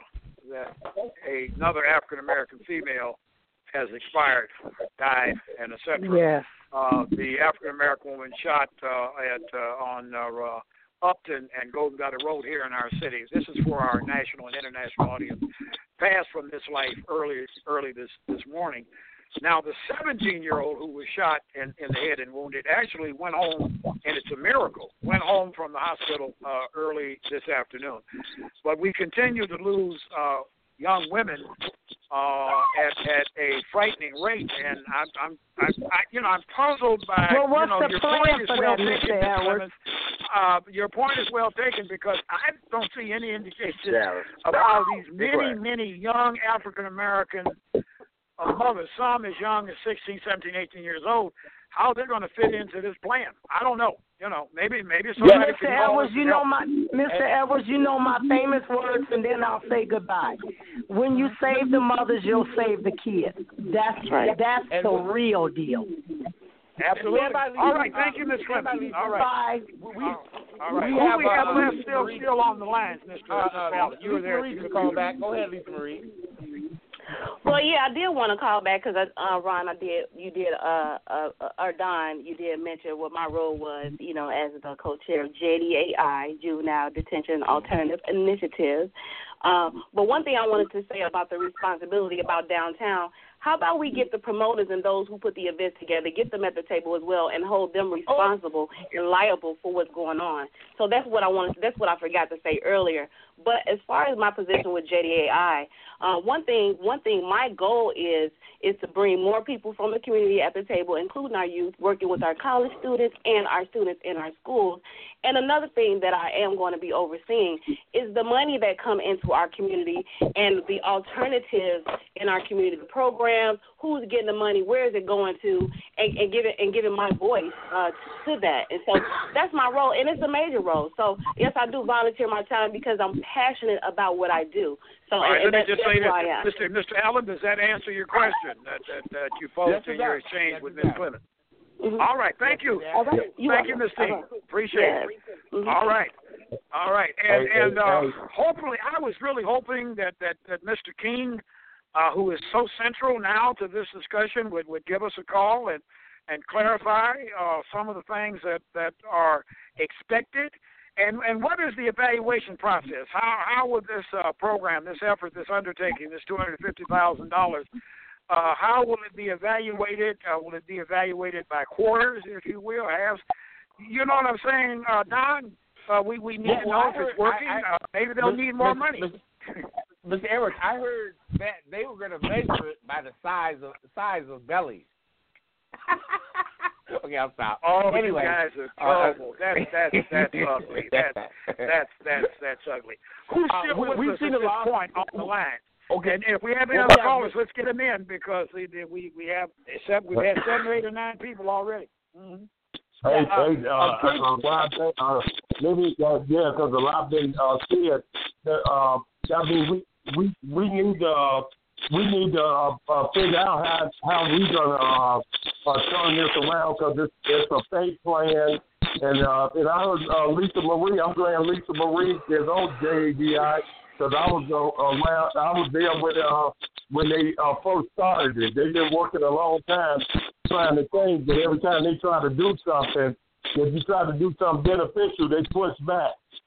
another African American female has expired, died, and etc. Yes. The African American woman shot on Upton and Golden Gutter Road here in our city. This is for our national and international audience. Passed from this life early this morning. Now, the 17-year-old who was shot in the head and wounded actually went home, and it's a miracle, went home from the hospital early this afternoon. But we continue to lose young women at a frightening rate, and I'm puzzled by what's the your plan point is for well that, Mr. taken, Ms. Edwards? Clemens. Your point is well taken because I don't see any indication of how these many young African American mothers, some as young as 16, 17, 18 years old, how they're going to fit into this plan. I don't know. Maybe somebody Mr. Edwards, Mr. Edwards, my famous words, and then I'll say goodbye. When you save the mothers, you'll save the kids. That's right. That's the real deal. Absolutely. All right. Thank you, Ms. Clemens. All right. Bye. All right. Who we have left still on the lines, Mr. Fallon? You were there. Marie to call back. Go ahead, Lisa Marie. Well, yeah, I did want to call back because, Ron, Don, you did mention what my role was, as the co-chair of JDAI, Juvenile Detention Alternative Initiative. But one thing I wanted to say about the responsibility about downtown, how about we get the promoters and those who put the events together, get them at the table as well, and hold them responsible and liable for what's going on. So that's what I forgot to say earlier. But as far as my position with JDAI, one thing, my goal is to bring more people from the community at the table, including our youth, working with our college students and our students in our schools. And another thing that I am going to be overseeing is the money that come into our community and the alternatives in our community, the programs, who's getting the money, where is it going to, and giving my voice to that. And so that's my role, and it's a major role. So, yes, I do volunteer my time because I'm passionate about what I do. So, all right, let me just say this, Mr. Allen, does that answer your question that you posed in your exchange with Ms. Clemens? Mm-hmm. All right, thank you. All right. Thank you, Ms. Dean. Appreciate it. Mm-hmm. All right. And hopefully, I was really hoping that Mr. King, who is so central now to this discussion, would give us a call and clarify some of the things that are expected. And what is the evaluation process? How would this program, this effort, this undertaking, this $250,000, how will it be evaluated? Will it be evaluated by quarters, if you will? You know what I'm saying, Don? We need to know if it's working. Maybe they'll need more money. Mr. Edwards, I heard that they were going to measure it by the size of bellies. Okay, I'll stop. Oh, anyway, you guys are terrible. That's ugly. That's ugly. Who's still with us at this point on the line? Okay, and if we have any other callers, let's get them in because we've had 7 or 8 or 9 people already. Mm-hmm. Maybe, because a lot of them said that, we need to figure out how we're gonna turn this around because it's a fake plan. And I heard Lisa Marie. I'm glad Lisa Marie is on JDI because I was around. I was there when they first started it. They've been working a long time trying to change, but every time they try to do something, if you try to do something beneficial, they push back.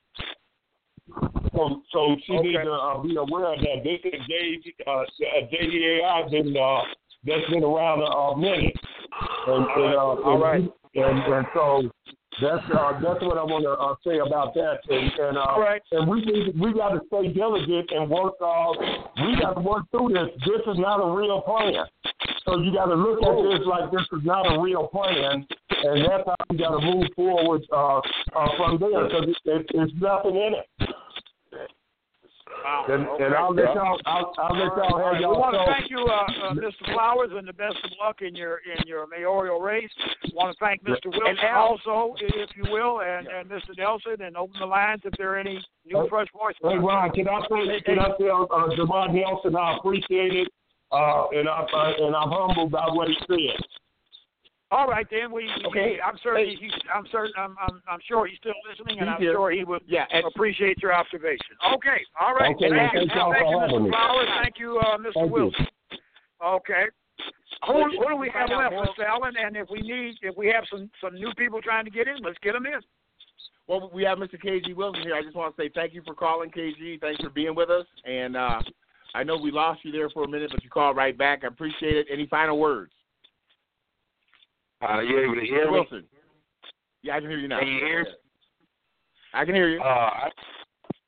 So she needs to be aware of that. This is JDAI that's been around a minute. All right. And so that's what I want to say about that. And we got to stay diligent and work. We got to work through this. This is not a real plan. So you got to look at this like this is not a real plan, and that's how we got to move forward from there because it's nothing in it. And I'll let y'all have y'all. We want to thank you, Mr. Flowers, and the best of luck in your mayoral race. I want to thank Mr. Wilson also, if you will, and Mr. Nelson, and open the lines if there are any new fresh voices. Hey, Ron, can I tell Jamar Nelson I appreciate it, and I'm humbled by what he said. All right, then I'm sure he's still listening, and I'm sure he would appreciate your observation. Okay, all right. Okay, thank you, Mr. Flowers. Thank you, Mr. Wilson. Okay. Who do we have left, Mr. Allen? And if we have some new people trying to get in, let's get them in. Well, we have Mr. KG Wilson here. I just want to say thank you for calling, KG. Thanks for being with us. And I know we lost you there for a minute, but you called right back. I appreciate it. Any final words? You able to hear me? Wilson. Yeah, I can hear you now. Can you hear me? I can hear you.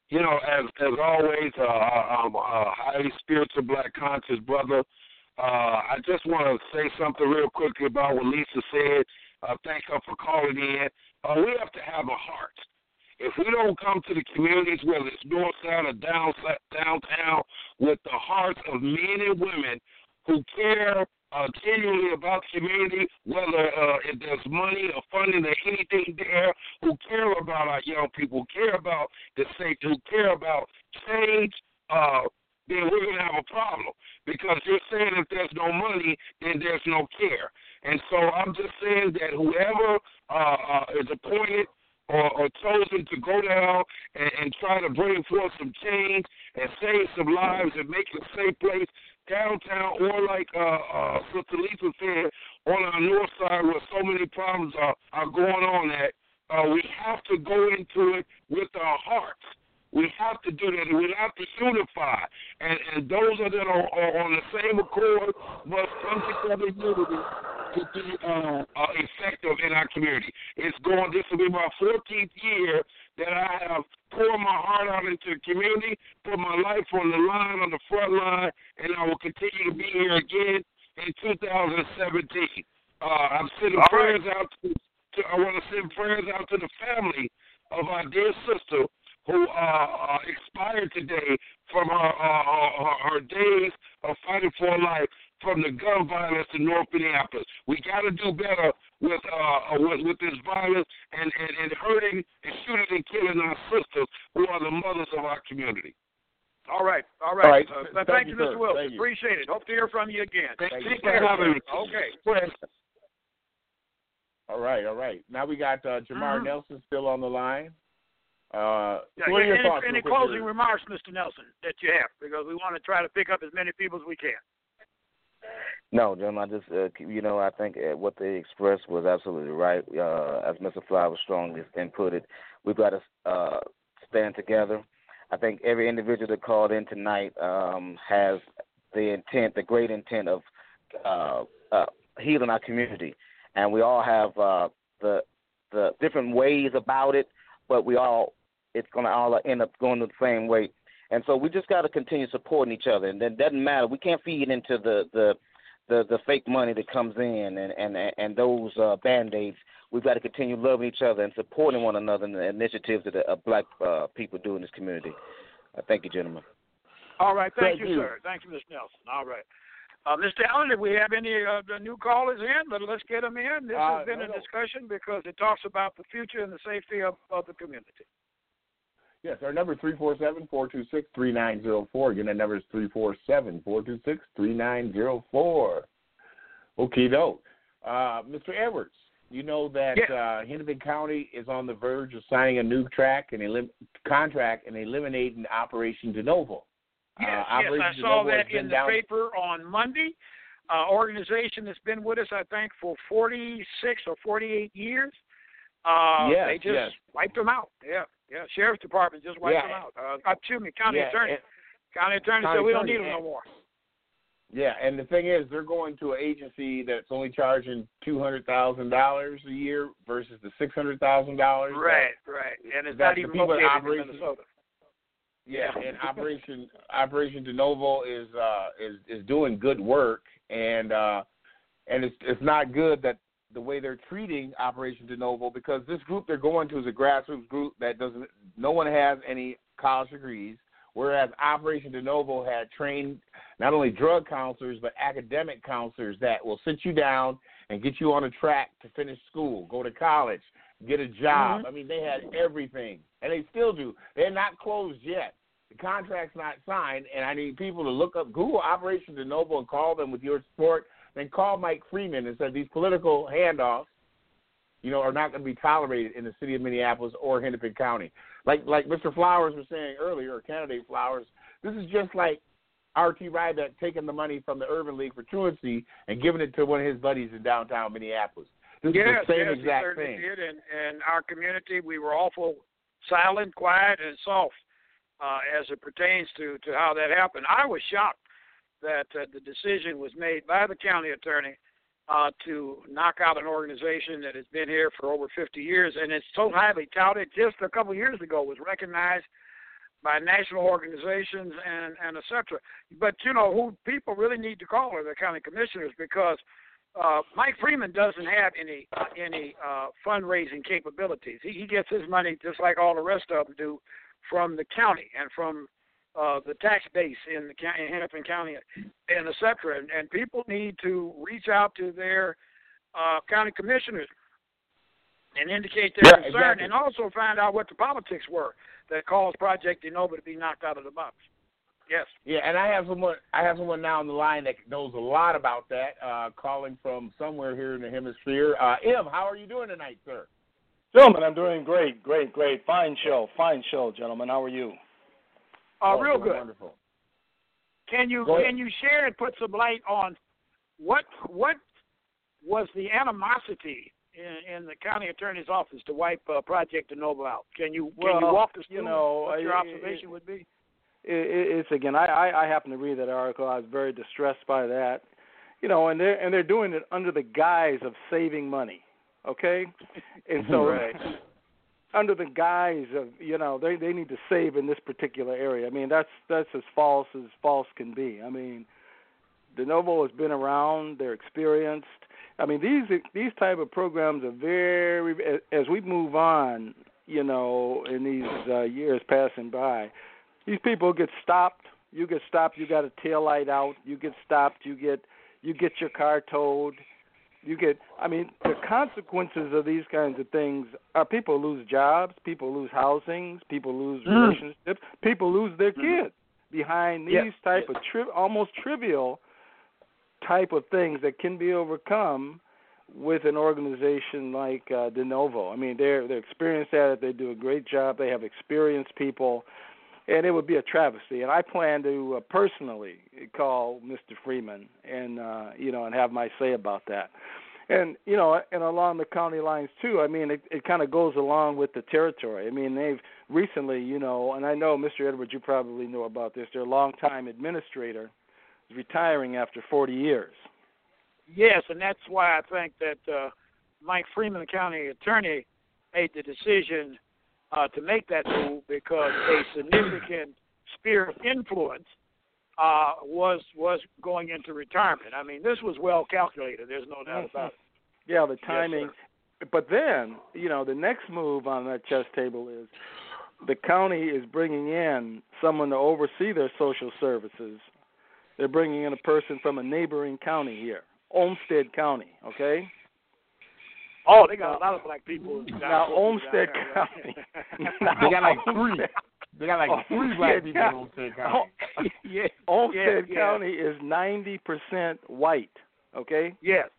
you know, as always, I'm a highly spiritual, black conscious brother. I just want to say something real quickly about what Lisa said. Thank her for calling in. We have to have a heart. If we don't come to the communities, whether it's north side or downtown, with the hearts of men and women who care genuinely about the community, whether if there's money or funding or anything there, who care about our young people, who care about the safety, who care about change, then we're going to have a problem. Because you're saying if there's no money, then there's no care. And so I'm just saying that whoever is appointed or chosen to go down and try to bring forth some change and save some lives and make it a safe place downtown, or like Sister Lisa said, on our north side where so many problems are going on at, we have to go into it with our hearts. We have to do that, and we have to unify. And those that are on the same accord must come together in unity to be effective in our community. This will be my 14th year that I have poured my heart out into the community, put my life on the line, on the front line, and I will continue to be here again in 2017. I'm sending prayers out I want to send prayers out to the family of our dear sister who expired today from her days of fighting for her life from the gun violence in North Minneapolis. We got to do better with this violence and hurting and shooting and killing our sisters who are the mothers of our community. All right. Thank you, Mr. Wilson. Appreciate it. Hope to hear from you again. Thank you for having me. Okay. All right. Now we got Jamar Nelson still on the line. Any closing remarks, Mr. Nelson, that you have? Because we want to try to pick up as many people as we can. No, Jim, I just, I think what they expressed was absolutely right. As Mr. Flowers strongly inputted, we've got to stand together. I think every individual that called in tonight has the great intent of healing our community. And we all have the different ways about it, but it's going to all end up going the same way. And so we just got to continue supporting each other. And it doesn't matter. We can't feed into the fake money that comes in and those Band-Aids. We've got to continue loving each other and supporting one another in the initiatives that black people do in this community. Thank you, gentlemen. All right. Thank you, sir. Thank you, Mr. Nelson. All right. Mr. Allen, if we have any the new callers in, let's get them in. This has been a discussion because it talks about the future and the safety of the community. Yes, our number is 347-426-3904. Again, that number is 347-426-3904. Okay, doke. Mr. Edwards, you know that Hennepin County is on the verge of signing a new contract and eliminating Operation DeNovo. Yes, I saw that in the paper on Monday. Organization that's been with us, I think, for 46 or 48 years. They just wiped them out. Yeah. Sheriff's Department just wiped them out. County Attorney. County Attorney said we don't need them no more. Yeah, and the thing is, they're going to an agency that's only charging $200,000 a year versus the $600,000. Right. And it's not even located in Minnesota. Yeah, and Operation DeNovo is doing good work, and it's not good that the way they're treating Operation DeNovo, because this group they're going to is a grassroots group that no one has any college degrees, whereas Operation DeNovo had trained not only drug counselors but academic counselors that will sit you down and get you on a track to finish school, go to college, get a job. I mean, they had everything, and they still do. They're not closed yet. The contract's not signed, and I need people to look up, Google Operation DeNovo and call them with your support. Then call Mike Freeman and say these political handoffs, are not going to be tolerated in the city of Minneapolis or Hennepin County. Like Mr. Flowers was saying earlier, or candidate Flowers, this is just like R.T. Ryback taking the money from the Urban League for truancy and giving it to one of his buddies in downtown Minneapolis. This is the same exact thing. Did. And our community, we were awful silent, quiet, and soft as it pertains to how that happened. I was shocked that the decision was made by the county attorney to knock out an organization that has been here for over 50 years, and it's so highly touted. Just a couple of years ago was recognized by national organizations and et cetera. But, who people really need to call are the county commissioners, because Mike Freeman doesn't have any fundraising capabilities. He gets his money just like all the rest of them do from the county and from the tax base in Hennepin County and et cetera. And people need to reach out to their county commissioners and indicate their concern, exactly. and also find out what the politics were that caused Project DeNova to be knocked out of the box. Yes. Yeah, and I have someone now on the line that knows a lot about that, calling from somewhere here in the hemisphere. Im, how are you doing tonight, sir? Gentlemen, I'm doing great. Fine show, gentlemen. How are you? Real good. Wonderful. Can you share and put some light on what was the animosity in the county attorney's office to wipe Project DeNova out? Can you walk us through what your observation would be? It's again, I happened to read that article. I was very distressed by that, and they're doing it under the guise of saving money, okay? And so right. Under the guise of they need to save in this particular area. I mean that's as false can be. I mean, DeNovo has been around. They're experienced. I mean these type of programs are very, as we move on, in these years passing by. These people get stopped. You get stopped. You got a tail light out. You get stopped. You get your car towed. The consequences of these kinds of things are people lose jobs, people lose housings, people lose relationships, people lose their kids behind these type of almost trivial type of things that can be overcome with an organization like DeNovo. I mean, they're experienced at it. They do a great job. They have experienced people. And it would be a travesty. And I plan to personally call Mr. Freeman and and have my say about that. And and along the county lines too. I mean, it kind of goes along with the territory. I mean, they've recently, and I know Mr. Edwards, you probably know about this. Their longtime administrator is retiring after 40 years. Yes, and that's why I think that Mike Freeman, the county attorney, made the decision to make that move, because a significant sphere of influence was going into retirement. I mean, this was well calculated. There's no doubt about it. Yeah, the timing. Yes, but then, the next move on that chess table is the county is bringing in someone to oversee their social services. They're bringing in a person from a neighboring county here, Olmsted County, okay? Oh, they got a lot of black people. Now, Olmsted County. They got like three. They got like three black people in Olmsted County. Olmsted County is 90% white, okay? Yes.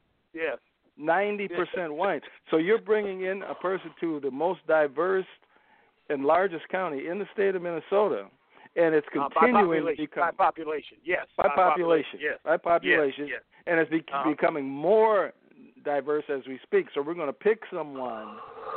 90% white. So you're bringing in a person to the most diverse and largest county in the state of Minnesota, and it's continuing to become... By population, yes. By population, yes. By population. Yes. And it's becoming more diverse as we speak. So we're going to pick someone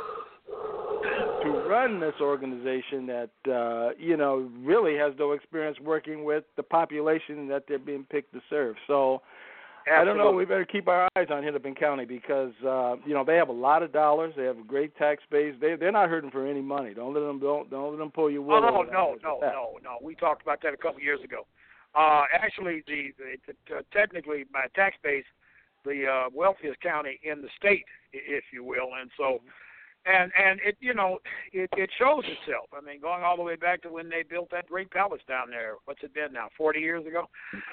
to run this organization that really has no experience working with the population that they're being picked to serve. So absolutely. I don't know. We better keep our eyes on Hennepin County because they have a lot of dollars. They have a great tax base. They're not hurting for any money. Don't let them pull your wool. No. We talked about that a couple of years ago. Actually, technically, by tax base, the wealthiest county in the state, if you will, and so, and it it shows itself. I mean, going all the way back to when they built that great palace down there. What's it been now? 40 years ago.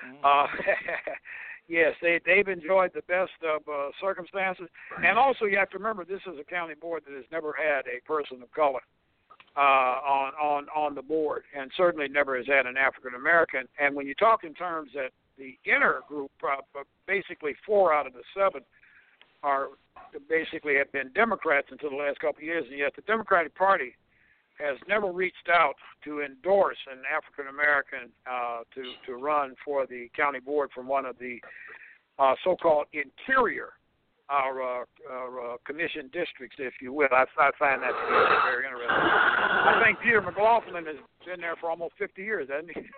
Yes, they've enjoyed the best of circumstances, and also you have to remember this is a county board that has never had a person of color on the board, and certainly never has had an African American. And when you talk in terms that the inner group, basically 4 out of the 7 are basically have been Democrats until the last couple of years, and yet the Democratic Party has never reached out to endorse an African American to run for the county board from one of the so-called interior commission districts, if you will. I find that to be very interesting. I think Peter McLaughlin has been there for almost 50 years, hasn't he?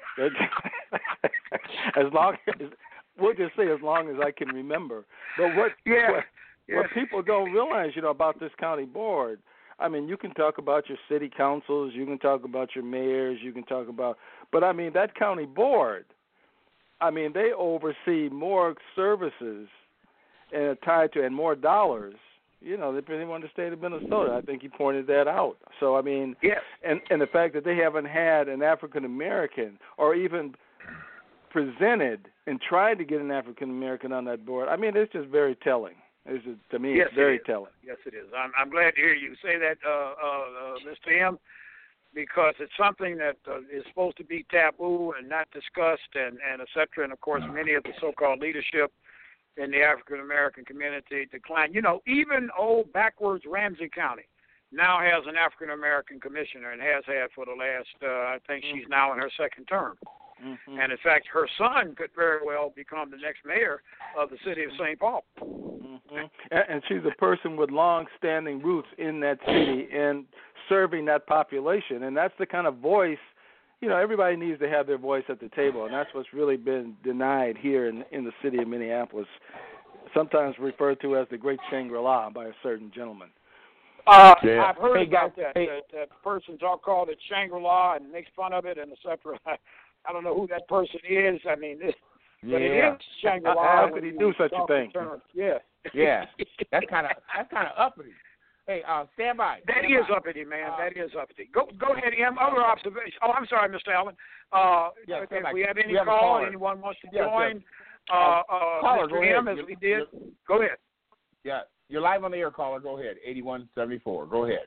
We'll just say as long as I can remember. But what people don't realize, about this county board, I mean, you can talk about your city councils, you can talk about your mayors, you can talk about, but I mean, that county board, I mean, they oversee more services and tied to and more dollars, you know, than anyone in the state of Minnesota. I think you pointed that out. So, I mean, yes. And the fact that they haven't had an African American or even presented and tried to get an African American on that board, I mean, it's just very telling. It's just, to me, yes, it's very telling. Yes, it is. I'm glad to hear you say that, Mr. M, because it's something that is supposed to be taboo and not discussed, and et cetera. And, of course, many of the so-called leadership in the African-American community decline. You know, even old backwards Ramsey County now has an African-American commissioner and has had for the last, I think she's now in her second term. Mm-hmm. And, in fact, her son could very well become the next mayor of the city of St. Paul. Mm-hmm. And she's a person with long-standing roots in that city and serving that population. And that's the kind of voice, you know, everybody needs to have their voice at the table, and that's what's really been denied here in the city of Minneapolis, sometimes referred to as the Great Shangri-La by a certain gentleman. Yeah. I've heard about that. That person's all called it Shangri-La and makes fun of it and et cetera. I don't know who that person is. I mean, but it is Shangri-La. How could he do such a thing? Yeah. Yeah. That's kind of uppity. Hey, stand by. That is uppity, man. That is uppity. Go ahead, M. Other observations. Oh, I'm sorry, Mr. Allen. Yes, if we have any call, anyone wants to join, caller, Mr. M, as we did, go ahead. Yeah, you're live on the air, caller. Go ahead, 8174. Go ahead.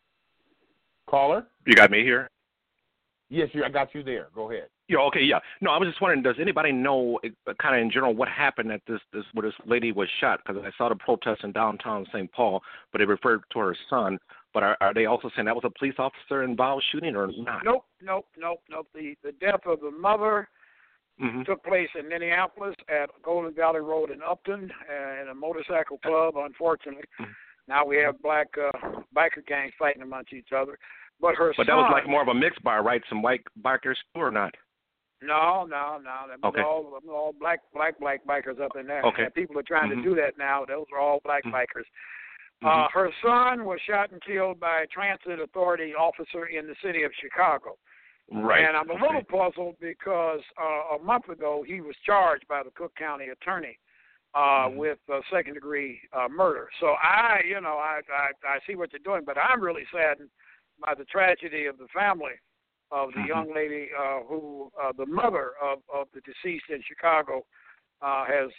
Caller? You got me here? Yes, I got you there. Go ahead. Yeah, okay, yeah. No, I was just wondering, does anybody know kind of in general what happened at where this lady was shot? Because I saw the protest in downtown St. Paul, but it referred to her son. But are they also saying that was a police officer involved shooting or not? Nope. The death of the mother took place in Minneapolis at Golden Valley Road in Upton in a motorcycle club, unfortunately. Now we have black biker gangs fighting amongst each other. But that was like more of a mixed bar, right? Some white bikers too, or not? No. That was all black bikers up in there. Okay. And people are trying to do that now. Those are all black bikers. Her son was shot and killed by a transit authority officer in the city of Chicago. Right. And I'm a little puzzled because a month ago he was charged by the Cook County attorney with second-degree murder. So I see what they're doing, but I'm really saddened by the tragedy of the family of the young lady who, the mother of the deceased in Chicago, has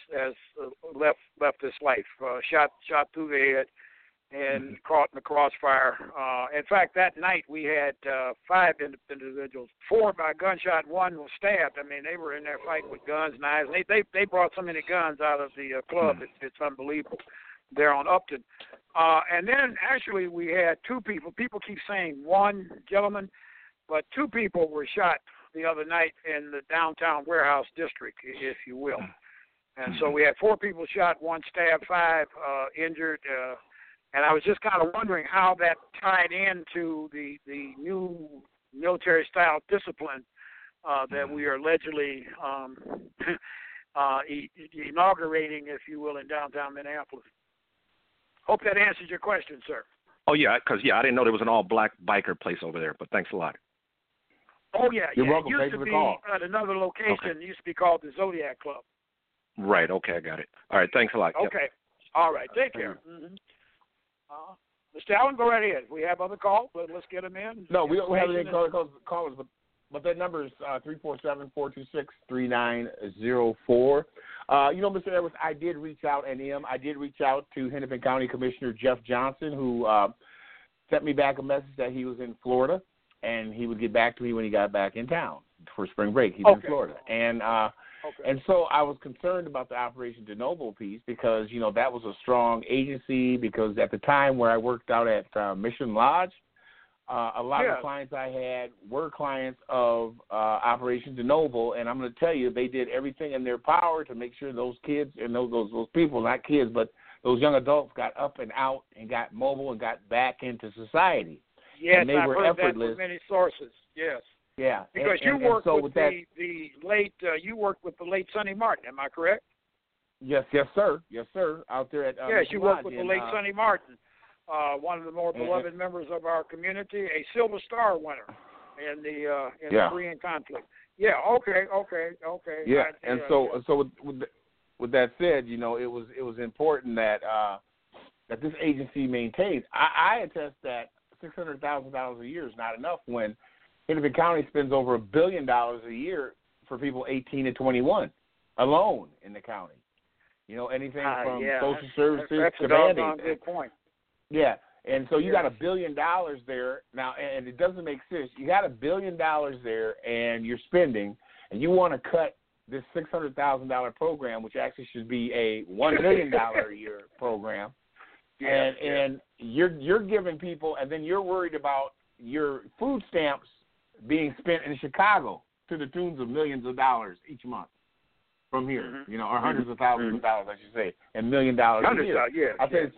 left this life, shot through the head and caught in the crossfire. In fact, that night we had 5 individuals, 4 by gunshot, 1 was stabbed. I mean, they were in there fighting with guns, knives. They brought so many guns out of the club. It's unbelievable. There on Upton. And then actually we had 2 people. People keep saying 1 gentleman, but 2 people were shot the other night in the downtown warehouse district, if you will. And so we had 4 people shot, 1 stabbed, 5 injured. And I was just kind of wondering how that tied into the new military-style discipline that we are allegedly inaugurating, if you will, in downtown Minneapolis. Hope that answers your question, sir. Oh, yeah, because, I didn't know there was an all-black biker place over there, but thanks a lot. Oh, yeah. You're welcome. It used to be at another location. It used to be called the Zodiac Club. Right, okay, I got it. All right, thanks a lot. Okay. Yep. All right, take care. Mr. Allen, go right ahead. We have other calls, but let's get them in. No, we don't have any callers, but that number is 347-426-3904. Mr. Edwards, I did reach out, to Hennepin County Commissioner Jeff Johnson, who sent me back a message that he was in Florida, and he would get back to me when he got back in town for spring break. He's in Florida. And so I was concerned about the Operation DeNovo piece because, that was a strong agency because at the time where I worked out at Mission Lodge, a lot of the clients I had were clients of Operation DeNovo, and I'm going to tell you, they did everything in their power to make sure those kids and those people, not kids, but those young adults got up and out and got mobile and got back into society. Yes, and they I've were heard effortless. that from many sources, yes. Yeah. Because you worked with the late Sonny Martin, am I correct? Yes, sir. Out there at yes, you worked with the late Sonny Martin. one of the more beloved members of our community, a Silver Star winner in the Korean conflict. Yeah. Okay. Yeah. And so with that said, it was important that that this agency maintains. I attest that $600,000 a year is not enough when Hennepin County spends over $1 billion a year for people 18 to 21 alone in the county. Anything from social services to Band-Aids. Good point. Yeah, and so you got $1 billion there now, and it doesn't make sense. You got $1 billion there, and you're spending, and you want to cut this $600,000 program, which actually should be a $1 million a year program, and you're giving people, and then you're worried about your food stamps being spent in Chicago to the tunes of millions of dollars each month from here, or hundreds of thousands of dollars, I should say, and $1 million a year.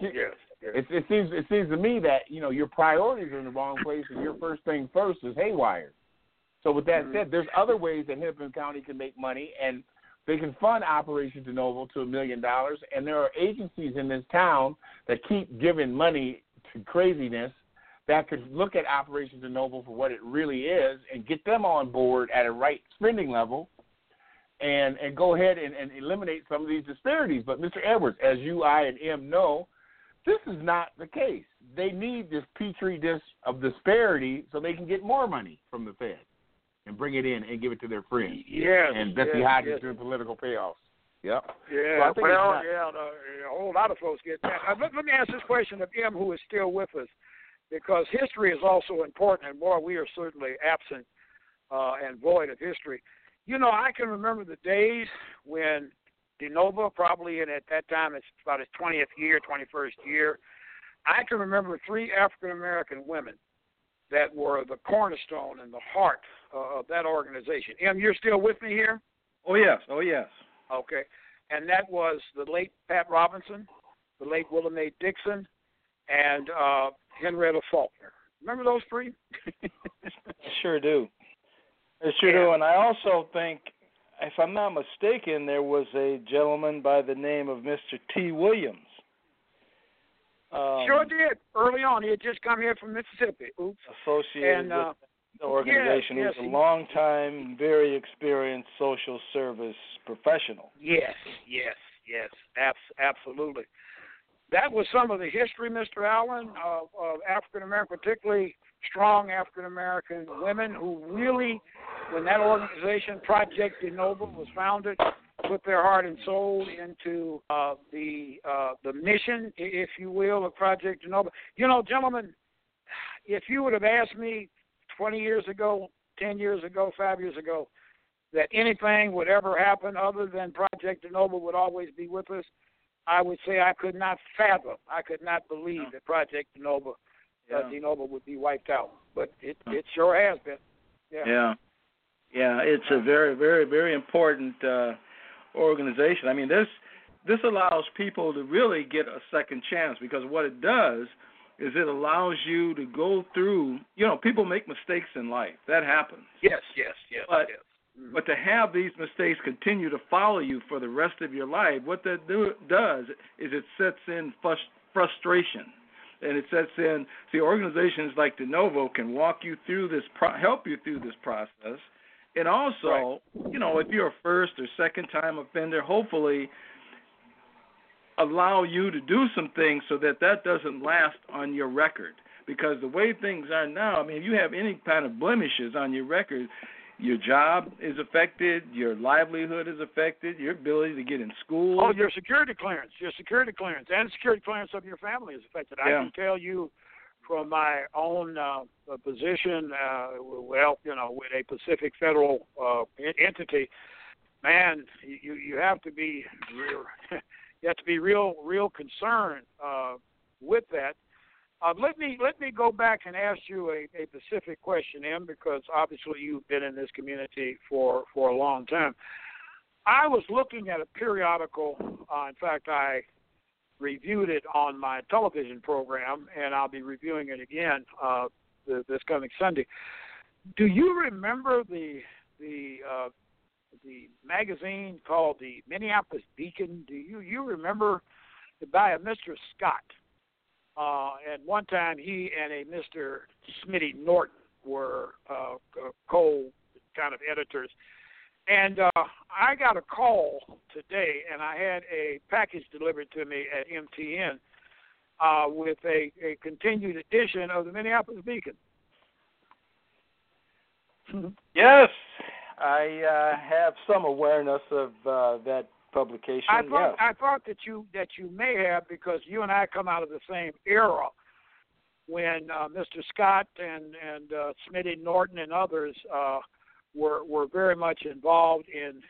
It seems to me that your priorities are in the wrong place, and your first thing first is haywire. So with that said, there's other ways that Hennepin County can make money, and they can fund Operation DeNovo to $1 million. And there are agencies in this town that keep giving money to craziness that could look at Operation DeNovo for what it really is and get them on board at a right spending level and go ahead and eliminate some of these disparities. But, Mr. Edwards, as you, I, and M know, this is not the case. They need this petri dish of disparity so they can get more money from the Fed and bring it in and give it to their friends. Yes. And Betsy Hodges doing political payoffs. Yep. Yeah, so a whole lot of folks get that. Let me ask this question of M, who is still with us, because history is also important, and, boy, we are certainly absent and void of history. I can remember the days when DeNovo, probably at that time it's about its 20th year, 21st year, I can remember 3 African-American women that were the cornerstone and the heart of that organization. M, you're still with me here? Oh, yes. Okay. And that was the late Pat Robinson, the late Willa Mae Dixon, and Henrietta Faulkner. Remember those 3? I sure do. And I also think, if I'm not mistaken, there was a gentleman by the name of Mr. T. Williams. Sure did. Early on, he had just come here from Mississippi. Associated with the organization. He was a long-time, very experienced social service professional. Yes, absolutely. That was some of the history, Mr. Allen, of African-American, particularly strong African-American women who really, when that organization, Project DeNovo, was founded, put their heart and soul into the mission, if you will, of Project DeNovo. Gentlemen, if you would have asked me 20 years ago, 10 years ago, 5 years ago, that anything would ever happen other than Project DeNovo would always be with us, I would say I could not fathom, I could not believe that Project DeNovo would be wiped out. But it sure has been. Yeah, it's a very, very, very important organization. I mean, this allows people to really get a second chance, because what it does is it allows you to go through, people make mistakes in life. That happens. Yes. But to have these mistakes continue to follow you for the rest of your life, what that does is it sets in frustration. And it sets in, organizations like DeNovo can walk you through this, help you through this process. And also, if you're a first or second time offender, hopefully allow you to do some things so that doesn't last on your record. Because the way things are now, if you have any kind of blemishes on your record, your job is affected, your livelihood is affected, your ability to get in school. Oh, your security clearance, and the security clearance of your family is affected. I can tell you from my own position, with a Pacific Federal entity, man, you have to be real concerned with that. Let me go back and ask you a specific question, Em, because obviously you've been in this community for a long time. I was looking at a periodical. In fact, I reviewed it on my television program, and I'll be reviewing it again this coming Sunday. Do you remember the magazine called the Minneapolis Beacon? Do you remember by a Mr. Scott? At one time, he and a Mr. Smitty Norton were co kind of editors. And I got a call today, and I had a package delivered to me at MTN with a continued edition of the Minneapolis Beacon. Yes, I have some awareness of that publication. I thought yes. that you may have, because you and I come out of the same era when Mr. Scott and Smitty Norton and others were very much involved in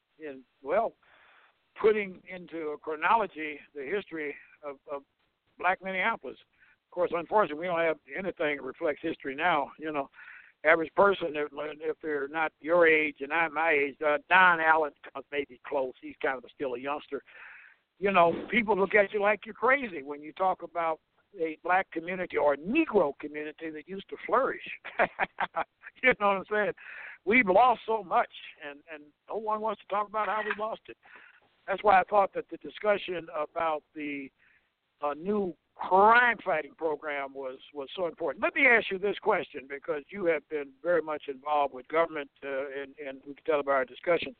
putting into a chronology the history of Black Minneapolis. Of course, unfortunately, we don't have anything that reflects history now. You know, average person, if they're not your age and I'm my age, Don Allen may be close. He's kind of still a youngster. You know, people look at you like you're crazy when you talk about a Black community or a Negro community that used to flourish. You know what I'm saying? We've lost so much, and no one wants to talk about how we lost it. That's why I thought that the discussion about the new crime-fighting program was so important. Let me ask you this question, because you have been very much involved with government, and we can tell by our discussion.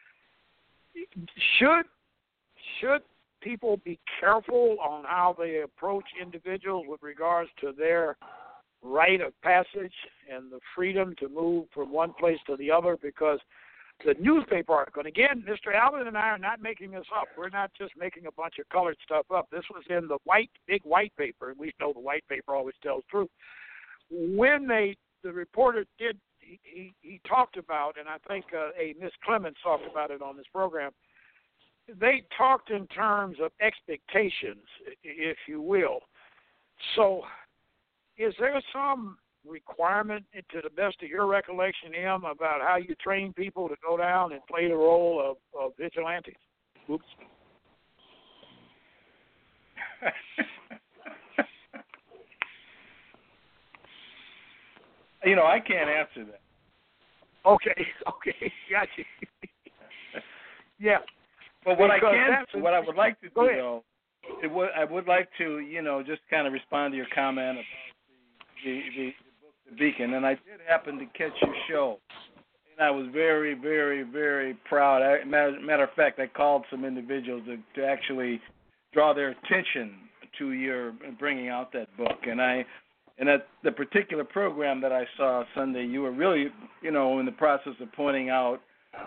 Should people be careful on how they approach individuals with regards to their rite of passage and the freedom to move from one place to the other? Because the newspaper article, and again, Mr. Allen and I are not making this up. We're not just making a bunch of colored stuff up. This was in the big white paper, and we know the white paper always tells truth. When the reporter did, he talked about, and I think a Miss Clemens talked about it on this program, they talked in terms of expectations, if you will. So is there some requirement, to the best of your recollection, Em, about how you train people to go down and play the role of vigilantes? Oops. You know, I can't answer that. Okay, got you. Yeah. But what I would like to do, though, I would like to, just kind of respond to your comment about the book, The Beacon. And I did happen to catch your show, and I was very, very, very proud. Matter of fact, I called some individuals to actually draw their attention to your bringing out that book. And at the particular program that I saw Sunday, you were really, in the process of pointing out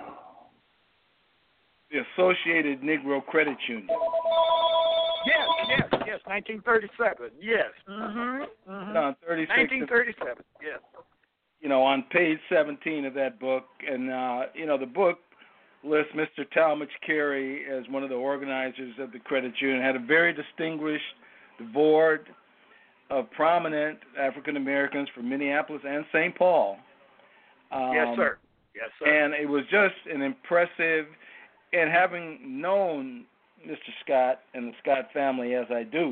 the Associated Negro Credit Union. Yes, 1937. Yes. Mm-hmm. On 36. 1937. Yes. On page 17 of that book, and the book lists Mr. Talmadge Carey as one of the organizers of the credit union. Had a very distinguished board of prominent African Americans from Minneapolis and St. Paul. Yes, sir. And it was just an impressive. And having known Mr. Scott and the Scott family as I do,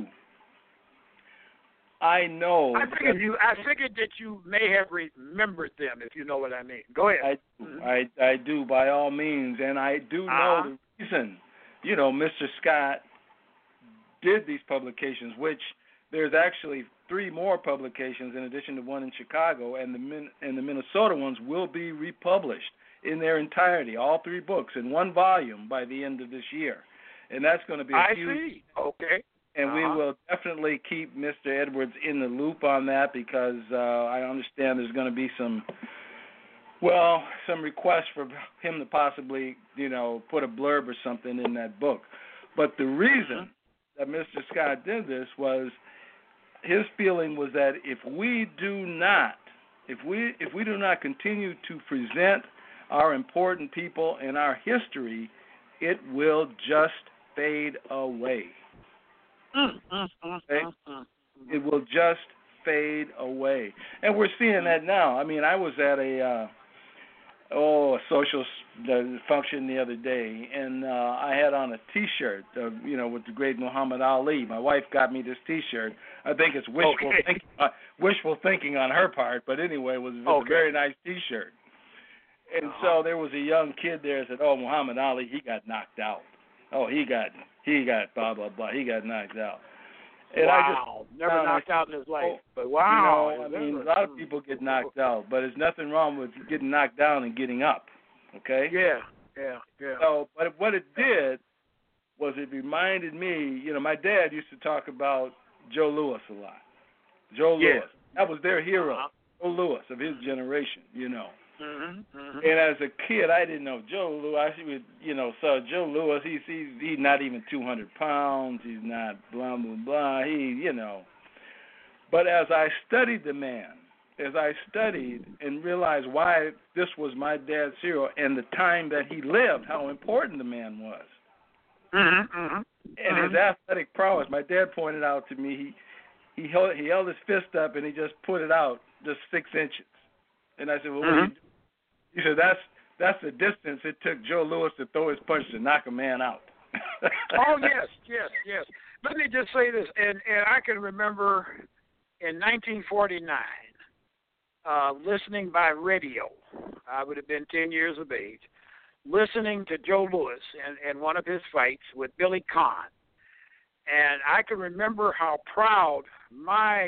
I know. I figured that you may have remembered them, if you know what I mean. Go ahead. I do, by all means, and I do know the reason. Mr. Scott did these publications, which there's actually 3 more publications in addition to one in Chicago, and the Minnesota ones will be republished in their entirety, all 3 books in one volume by the end of this year. And that's going to be a huge... I see. Okay. And we will definitely keep Mr. Edwards in the loop on that, because I understand there's going to be some requests for him to possibly, put a blurb or something in that book. But the reason that Mr. Scott did this was his feeling was that if we do not continue to present our important people and our history, it will just fade away. Okay? It will just fade away. And we're seeing that now. I mean, I was at a social function the other day, and I had on a T-shirt, with the great Muhammad Ali. My wife got me this T-shirt. I think it's wishful thinking on her part, but anyway, it was a very nice T-shirt. And so there was a young kid there that said, Muhammad Ali, he got knocked out. He got blah, blah, blah. He got knocked out. And wow. Never knocked out in his life. But wow. You know, I mean, a lot of people get knocked out, but there's nothing wrong with getting knocked down and getting up. Okay? Yeah. So, but what it did was it reminded me, you know, my dad used to talk about Joe Louis a lot. Joe Louis. That was their hero. Joe Louis of his generation, you know. And as a kid, I didn't know Joe Louis. I would, you know, saw Joe Louis. He's not even 200 pounds. He's not blah blah blah. He, you know. But as I studied the man, as I studied and realized why this was my dad's hero and the time that he lived, how important the man was, and his athletic prowess. My dad pointed out to me he held his fist up and he just put it out just 6 inches. And I said, well, what do you do? He said, that's the distance it took Joe Louis to throw his punch to knock a man out. Oh, yes. Let me just say this, and I can remember in 1949, listening by radio, I would have been 10 years of age, listening to Joe Louis in one of his fights with Billy Conn. And I can remember how proud my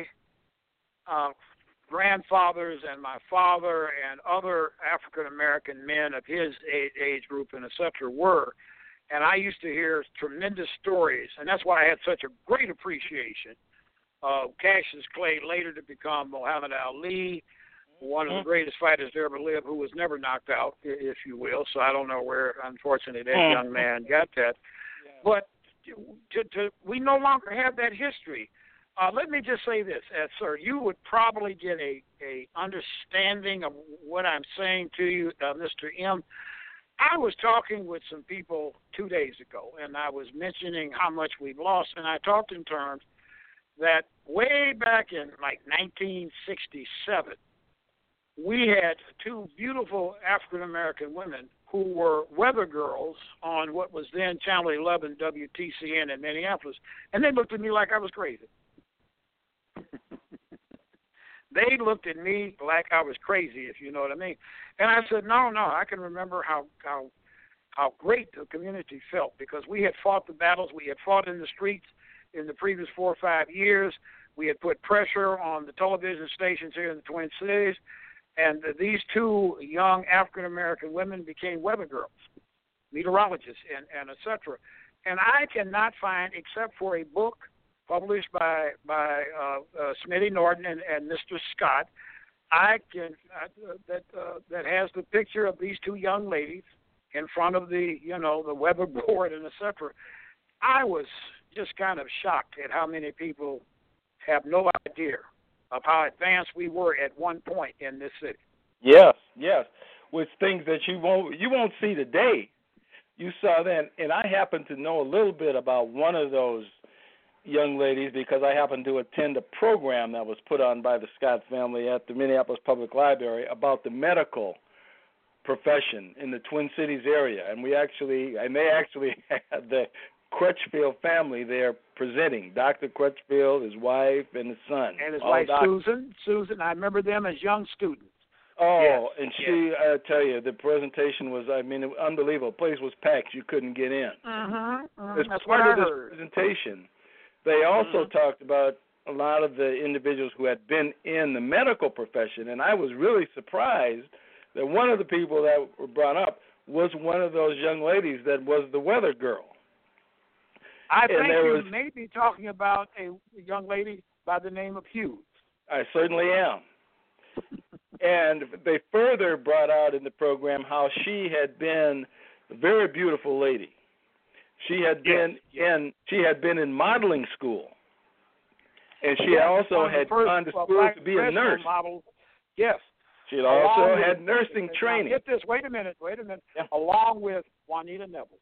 grandfathers and my father and other African-American men of his age group and et cetera were. And I used to hear tremendous stories, and that's why I had such a great appreciation of Cassius Clay, later to become Muhammad Ali, one of the greatest fighters to ever live, who was never knocked out, if you will. So I don't know where, unfortunately, that young man got that. But we no longer have that history. Let me just say this, sir. You would probably get a understanding of what I'm saying to you, Mr. M. I was talking with some people 2 days ago, and I was mentioning how much we've lost, and I talked in terms that way back in, like, 1967, we had two beautiful African-American women who were weather girls on what was then Channel 11 WTCN in Minneapolis, and they looked at me like I was crazy. They looked at me like I was crazy, if you know what I mean. And I said, no, I can remember how great the community felt, because we had fought the battles, we had fought in the streets in the previous 4 or 5 years. We had put pressure on the television stations here in the Twin Cities, and these two young African-American women became weather girls, meteorologists, and et cetera. And I cannot find, except for a book published by Smitty Norton and Mr. Scott, that has the picture of these two young ladies in front of the weather board and et cetera. I was just kind of shocked at how many people have no idea of how advanced we were at one point in this city. Yes, with things that you won't see today. You saw then, and I happen to know a little bit about one of those young ladies because I happened to attend a program that was put on by the Scott family at the Minneapolis Public Library about the medical profession in the Twin Cities area, and they actually had the Crutchfield family there presenting. Dr. Crutchfield, his wife, and his son. And his wife, Susan. I remember them as young students. Oh, yes, and she, I tell you, the presentation was, unbelievable. The place was packed. You couldn't get in. As That's part of this presentation, they also talked about a lot of the individuals who had been in the medical profession, and I was really surprised that one of the people that were brought up was one of those young ladies that was the weather girl. I think you may be talking about a young lady by the name of Hughes. I certainly am. And they further brought out in the program how she had been a very beautiful lady. She had been in modeling school, and she also had gone to school to be a nurse. Model. Yes. She had also had nursing training. Get this. Wait a minute. Yeah. Along with Juanita Neville.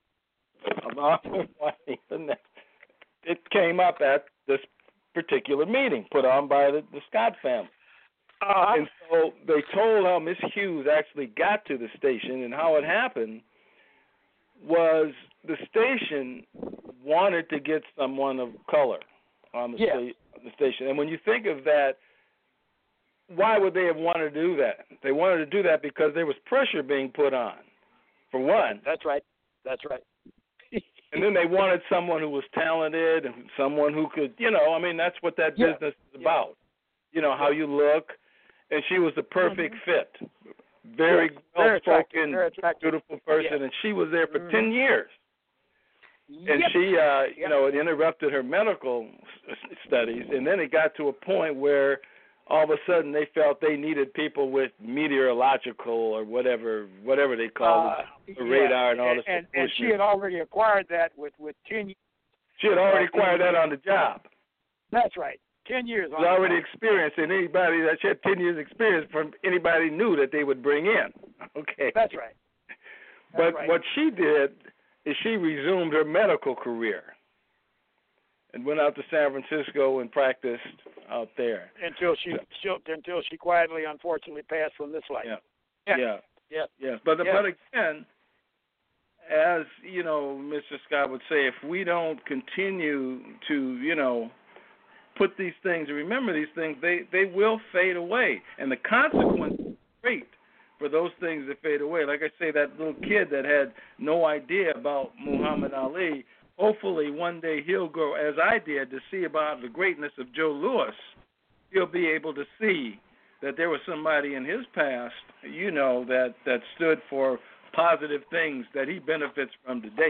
It came up at this particular meeting put on by the Scott family. And so they told how Miss Hughes actually got to the station, and how it happened was the station wanted to get someone of color on the station. And when you think of that, why would they have wanted to do that? They wanted to do that because there was pressure being put on, for one. That's right. And then they wanted someone who was talented and someone who could, I mean, that's what that business is about. How you look. And she was the perfect fit. Very well-spoken, beautiful person. And she was there for 10 years. And she, it interrupted her medical studies. And then it got to a point where all of a sudden they felt they needed people with meteorological or whatever they call it, the radar and all this. And she had already acquired that with 10 years. She had already acquired that on the job. That's right. 10 years. She was already experienced, and anybody that she had 10 years experience from anybody knew that they would bring in. Okay. That's right. But what she did is she resumed her medical career and went out to San Francisco and practiced out there until she quietly, unfortunately, passed from this life. Yeah. But again, as Mr. Scott would say, if we don't continue to put these things and remember these things, they will fade away, and the consequence is great for those things that fade away. Like I say, that little kid that had no idea about Muhammad Ali. Hopefully one day he'll grow, as I did, to see about the greatness of Joe Louis. He'll be able to see that there was somebody in his past, that stood for positive things that he benefits from today.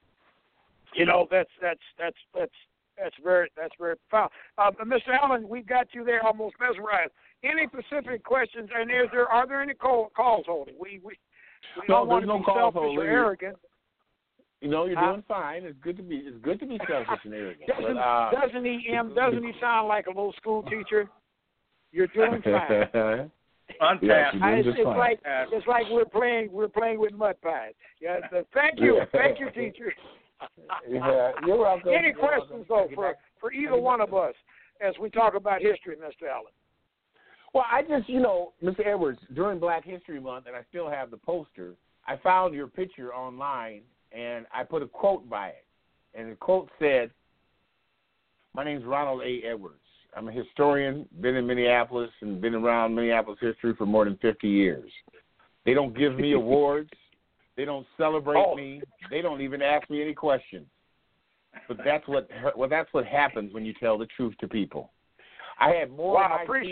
That's very profound. Mr. Allen, we got you there almost mesmerized. Any specific questions? And are there any calls holding? We don't want to be selfish or arrogant. You're doing fine. It's good to be selfish and arrogant. Doesn't he sound like a little school teacher? You're doing fine. It's like we're playing with mud pies. Yeah. Thank you, teacher. Yeah, you're welcome. Any questions though for either one of us as we talk about history, Mr. Allen? Well, I just, Mr. Edwards, during Black History Month, and I still have the poster, I found your picture online, and I put a quote by it. And the quote said, "My name's Ronald A. Edwards. I'm a historian, been in Minneapolis, and been around Minneapolis history for more than 50 years. They don't give me awards. They don't celebrate me. They don't even ask me any questions. But that's what happens when you tell the truth to people. I had more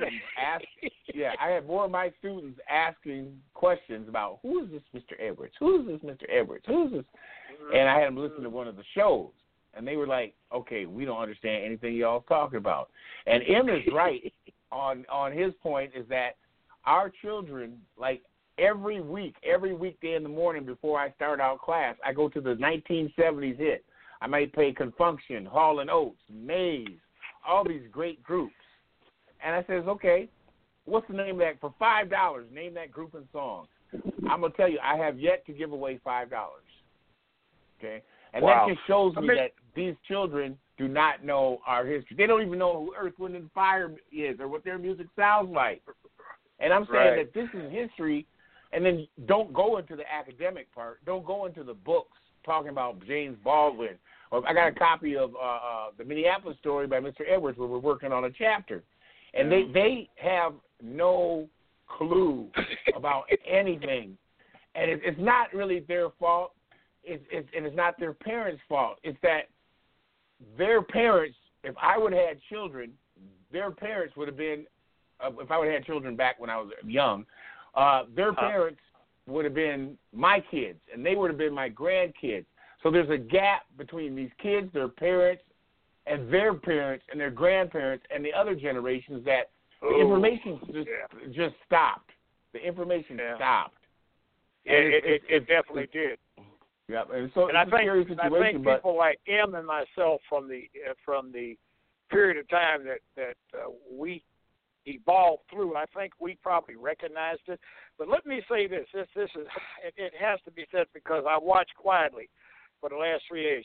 of my students asking questions about who is this Mr. Edwards? Who is this Mr. Edwards? Who is this? And I had them listen to one of the shows, and they were like, "Okay, we don't understand anything y'all talking about." And M is right on his point is that our children, like every weekday in the morning before I start out class, I go to the 1970s hit. I might play Confunction, Hall & Oates, Maze, all these great groups. And I says, okay, what's the name of that? For $5, name that group and song. I'm going to tell you, I have yet to give away $5. Okay? And that just shows me that these children do not know our history. They don't even know who Earth, Wind, and Fire is or what their music sounds like. And I'm saying that this is history, and then don't go into the academic part. Don't go into the books talking about James Baldwin. Or I got a copy of the Minneapolis story by Mr. Edwards where we're working on a chapter. And they have no clue about anything. And it's not really their fault, and it's not their parents' fault. It's that their parents, if I would have had children, their parents would have been, if I would have had children back when I was young, their parents would have been my kids, and they would have been my grandkids. So there's a gap between these kids, their parents, and their parents and their grandparents and the other generations that the information just stopped. The information stopped. It definitely did. Yeah, and so and it's a serious situation. I think people like M and myself from the period of time that we evolved through, I think we probably recognized it. But let me say this: this is it has to be said because I watched quietly for the last 3 days.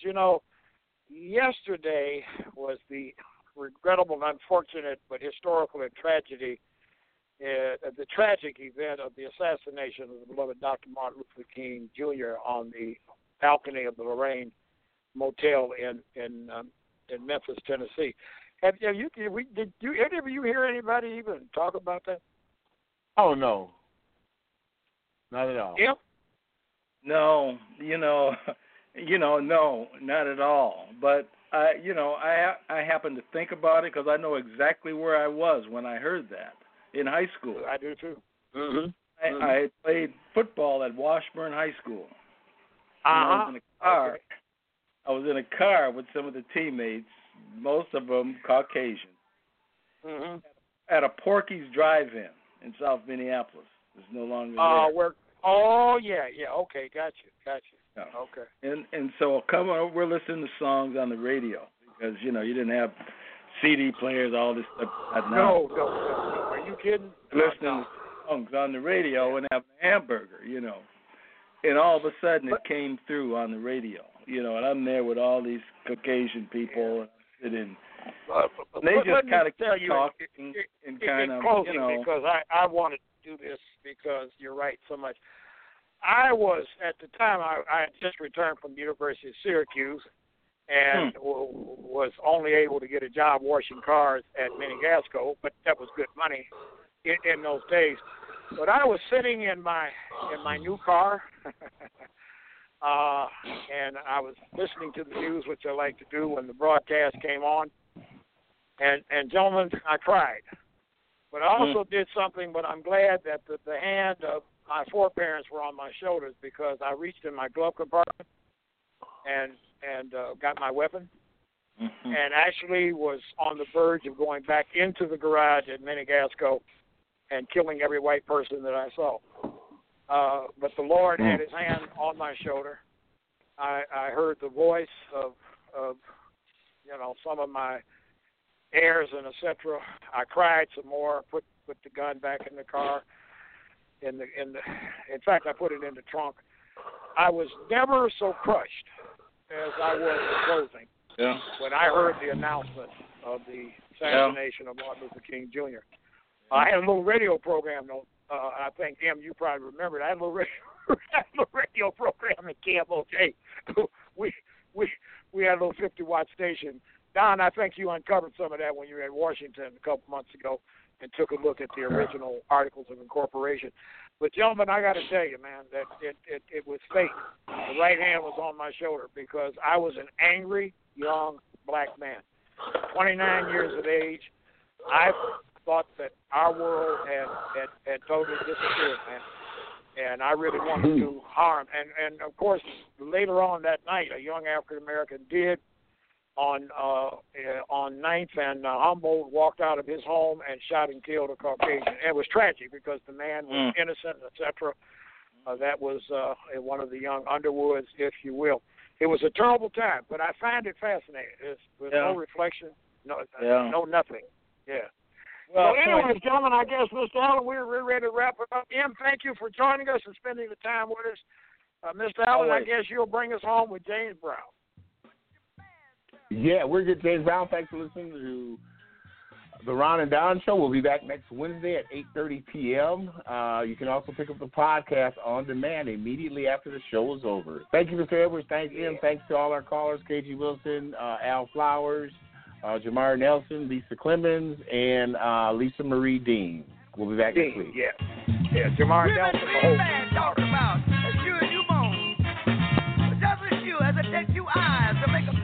Yesterday was the regrettable and unfortunate but historical and the tragic event of the assassination of the beloved Dr. Martin Luther King Jr. on the balcony of the Lorraine Motel in Memphis, Tennessee. Did any of you hear anybody even talk about that? Oh, no. Not at all. Yeah. No, No, not at all. But I happen to think about it because I know exactly where I was when I heard that in high school. I do too. I played football at Washburn High School. I was in a car with some of the teammates, most of them Caucasian, at a Porky's Drive-In in South Minneapolis. It's no longer there. Okay, got you. Yeah. Okay. And so we're listening to songs on the radio because you didn't have CD players, all this stuff. No. Are you kidding? Listening to songs on the radio and having a hamburger, and all of a sudden it came through on the radio, and I'm there with all these Caucasian people sitting. They just kind of keep talking and kind of, because I wanted to do this because you're right so much. I was, at the time, I had just returned from the University of Syracuse and was only able to get a job washing cars at Minigasco, but that was good money in those days. But I was sitting in my new car, and I was listening to the news, which I like to do when the broadcast came on. And gentlemen, I cried. But I also did something, but I'm glad that the hand of my foreparents were on my shoulders because I reached in my glove compartment and got my weapon and actually was on the verge of going back into the garage at Minigasco and killing every white person that I saw. But the Lord had his hand on my shoulder. I heard the voice of some of my heirs and etc. I cried some more, put the gun back in the car. In fact, I put it in the trunk. I was never so crushed as I was in closing when I heard the announcement of the assassination of Martin Luther King Jr. I had a little radio program, though. I think, M, you probably remember it. I had a little radio program at KMOJ. We had a little 50-watt station. Don, I think you uncovered some of that when you were in Washington a couple months ago and took a look at the original Articles of Incorporation. But, gentlemen, I got to tell you, man, that it was fate. The right hand was on my shoulder because I was an angry, young black man. 29 years of age. I thought that our world had totally disappeared, man. And I really wanted to do harm. And of course, later on that night, a young African-American did on 9th and Humboldt walked out of his home and shot and killed a Caucasian. And it was tragic because the man was innocent, etc. That was one of the young Underwoods, if you will. It was a terrible time, but I find it fascinating. There's no reflection, no nothing. Yeah. Well, anyways, gentlemen, I guess, Mr. Allen, we're ready to wrap it up. M, thank you for joining us and spending the time with us. Mr. Allen, I guess you'll bring us home with James Brown. Yeah, we're good, James Brown. Thanks for listening to the Ron and Don Show. We'll be back next Wednesday at 8:30 p.m. You can also pick up the podcast on demand immediately after the show is over. Thank you, Mr. Edwards. Thanks, M. Thanks to all our callers, KG Wilson, Al Flowers, Jamar Nelson, Lisa Clemens, and Lisa Marie Dean. We'll be back next week. Yeah, Jamar Nelson. Talking about as sure as you moan, just as sure as it takes you eyes to make a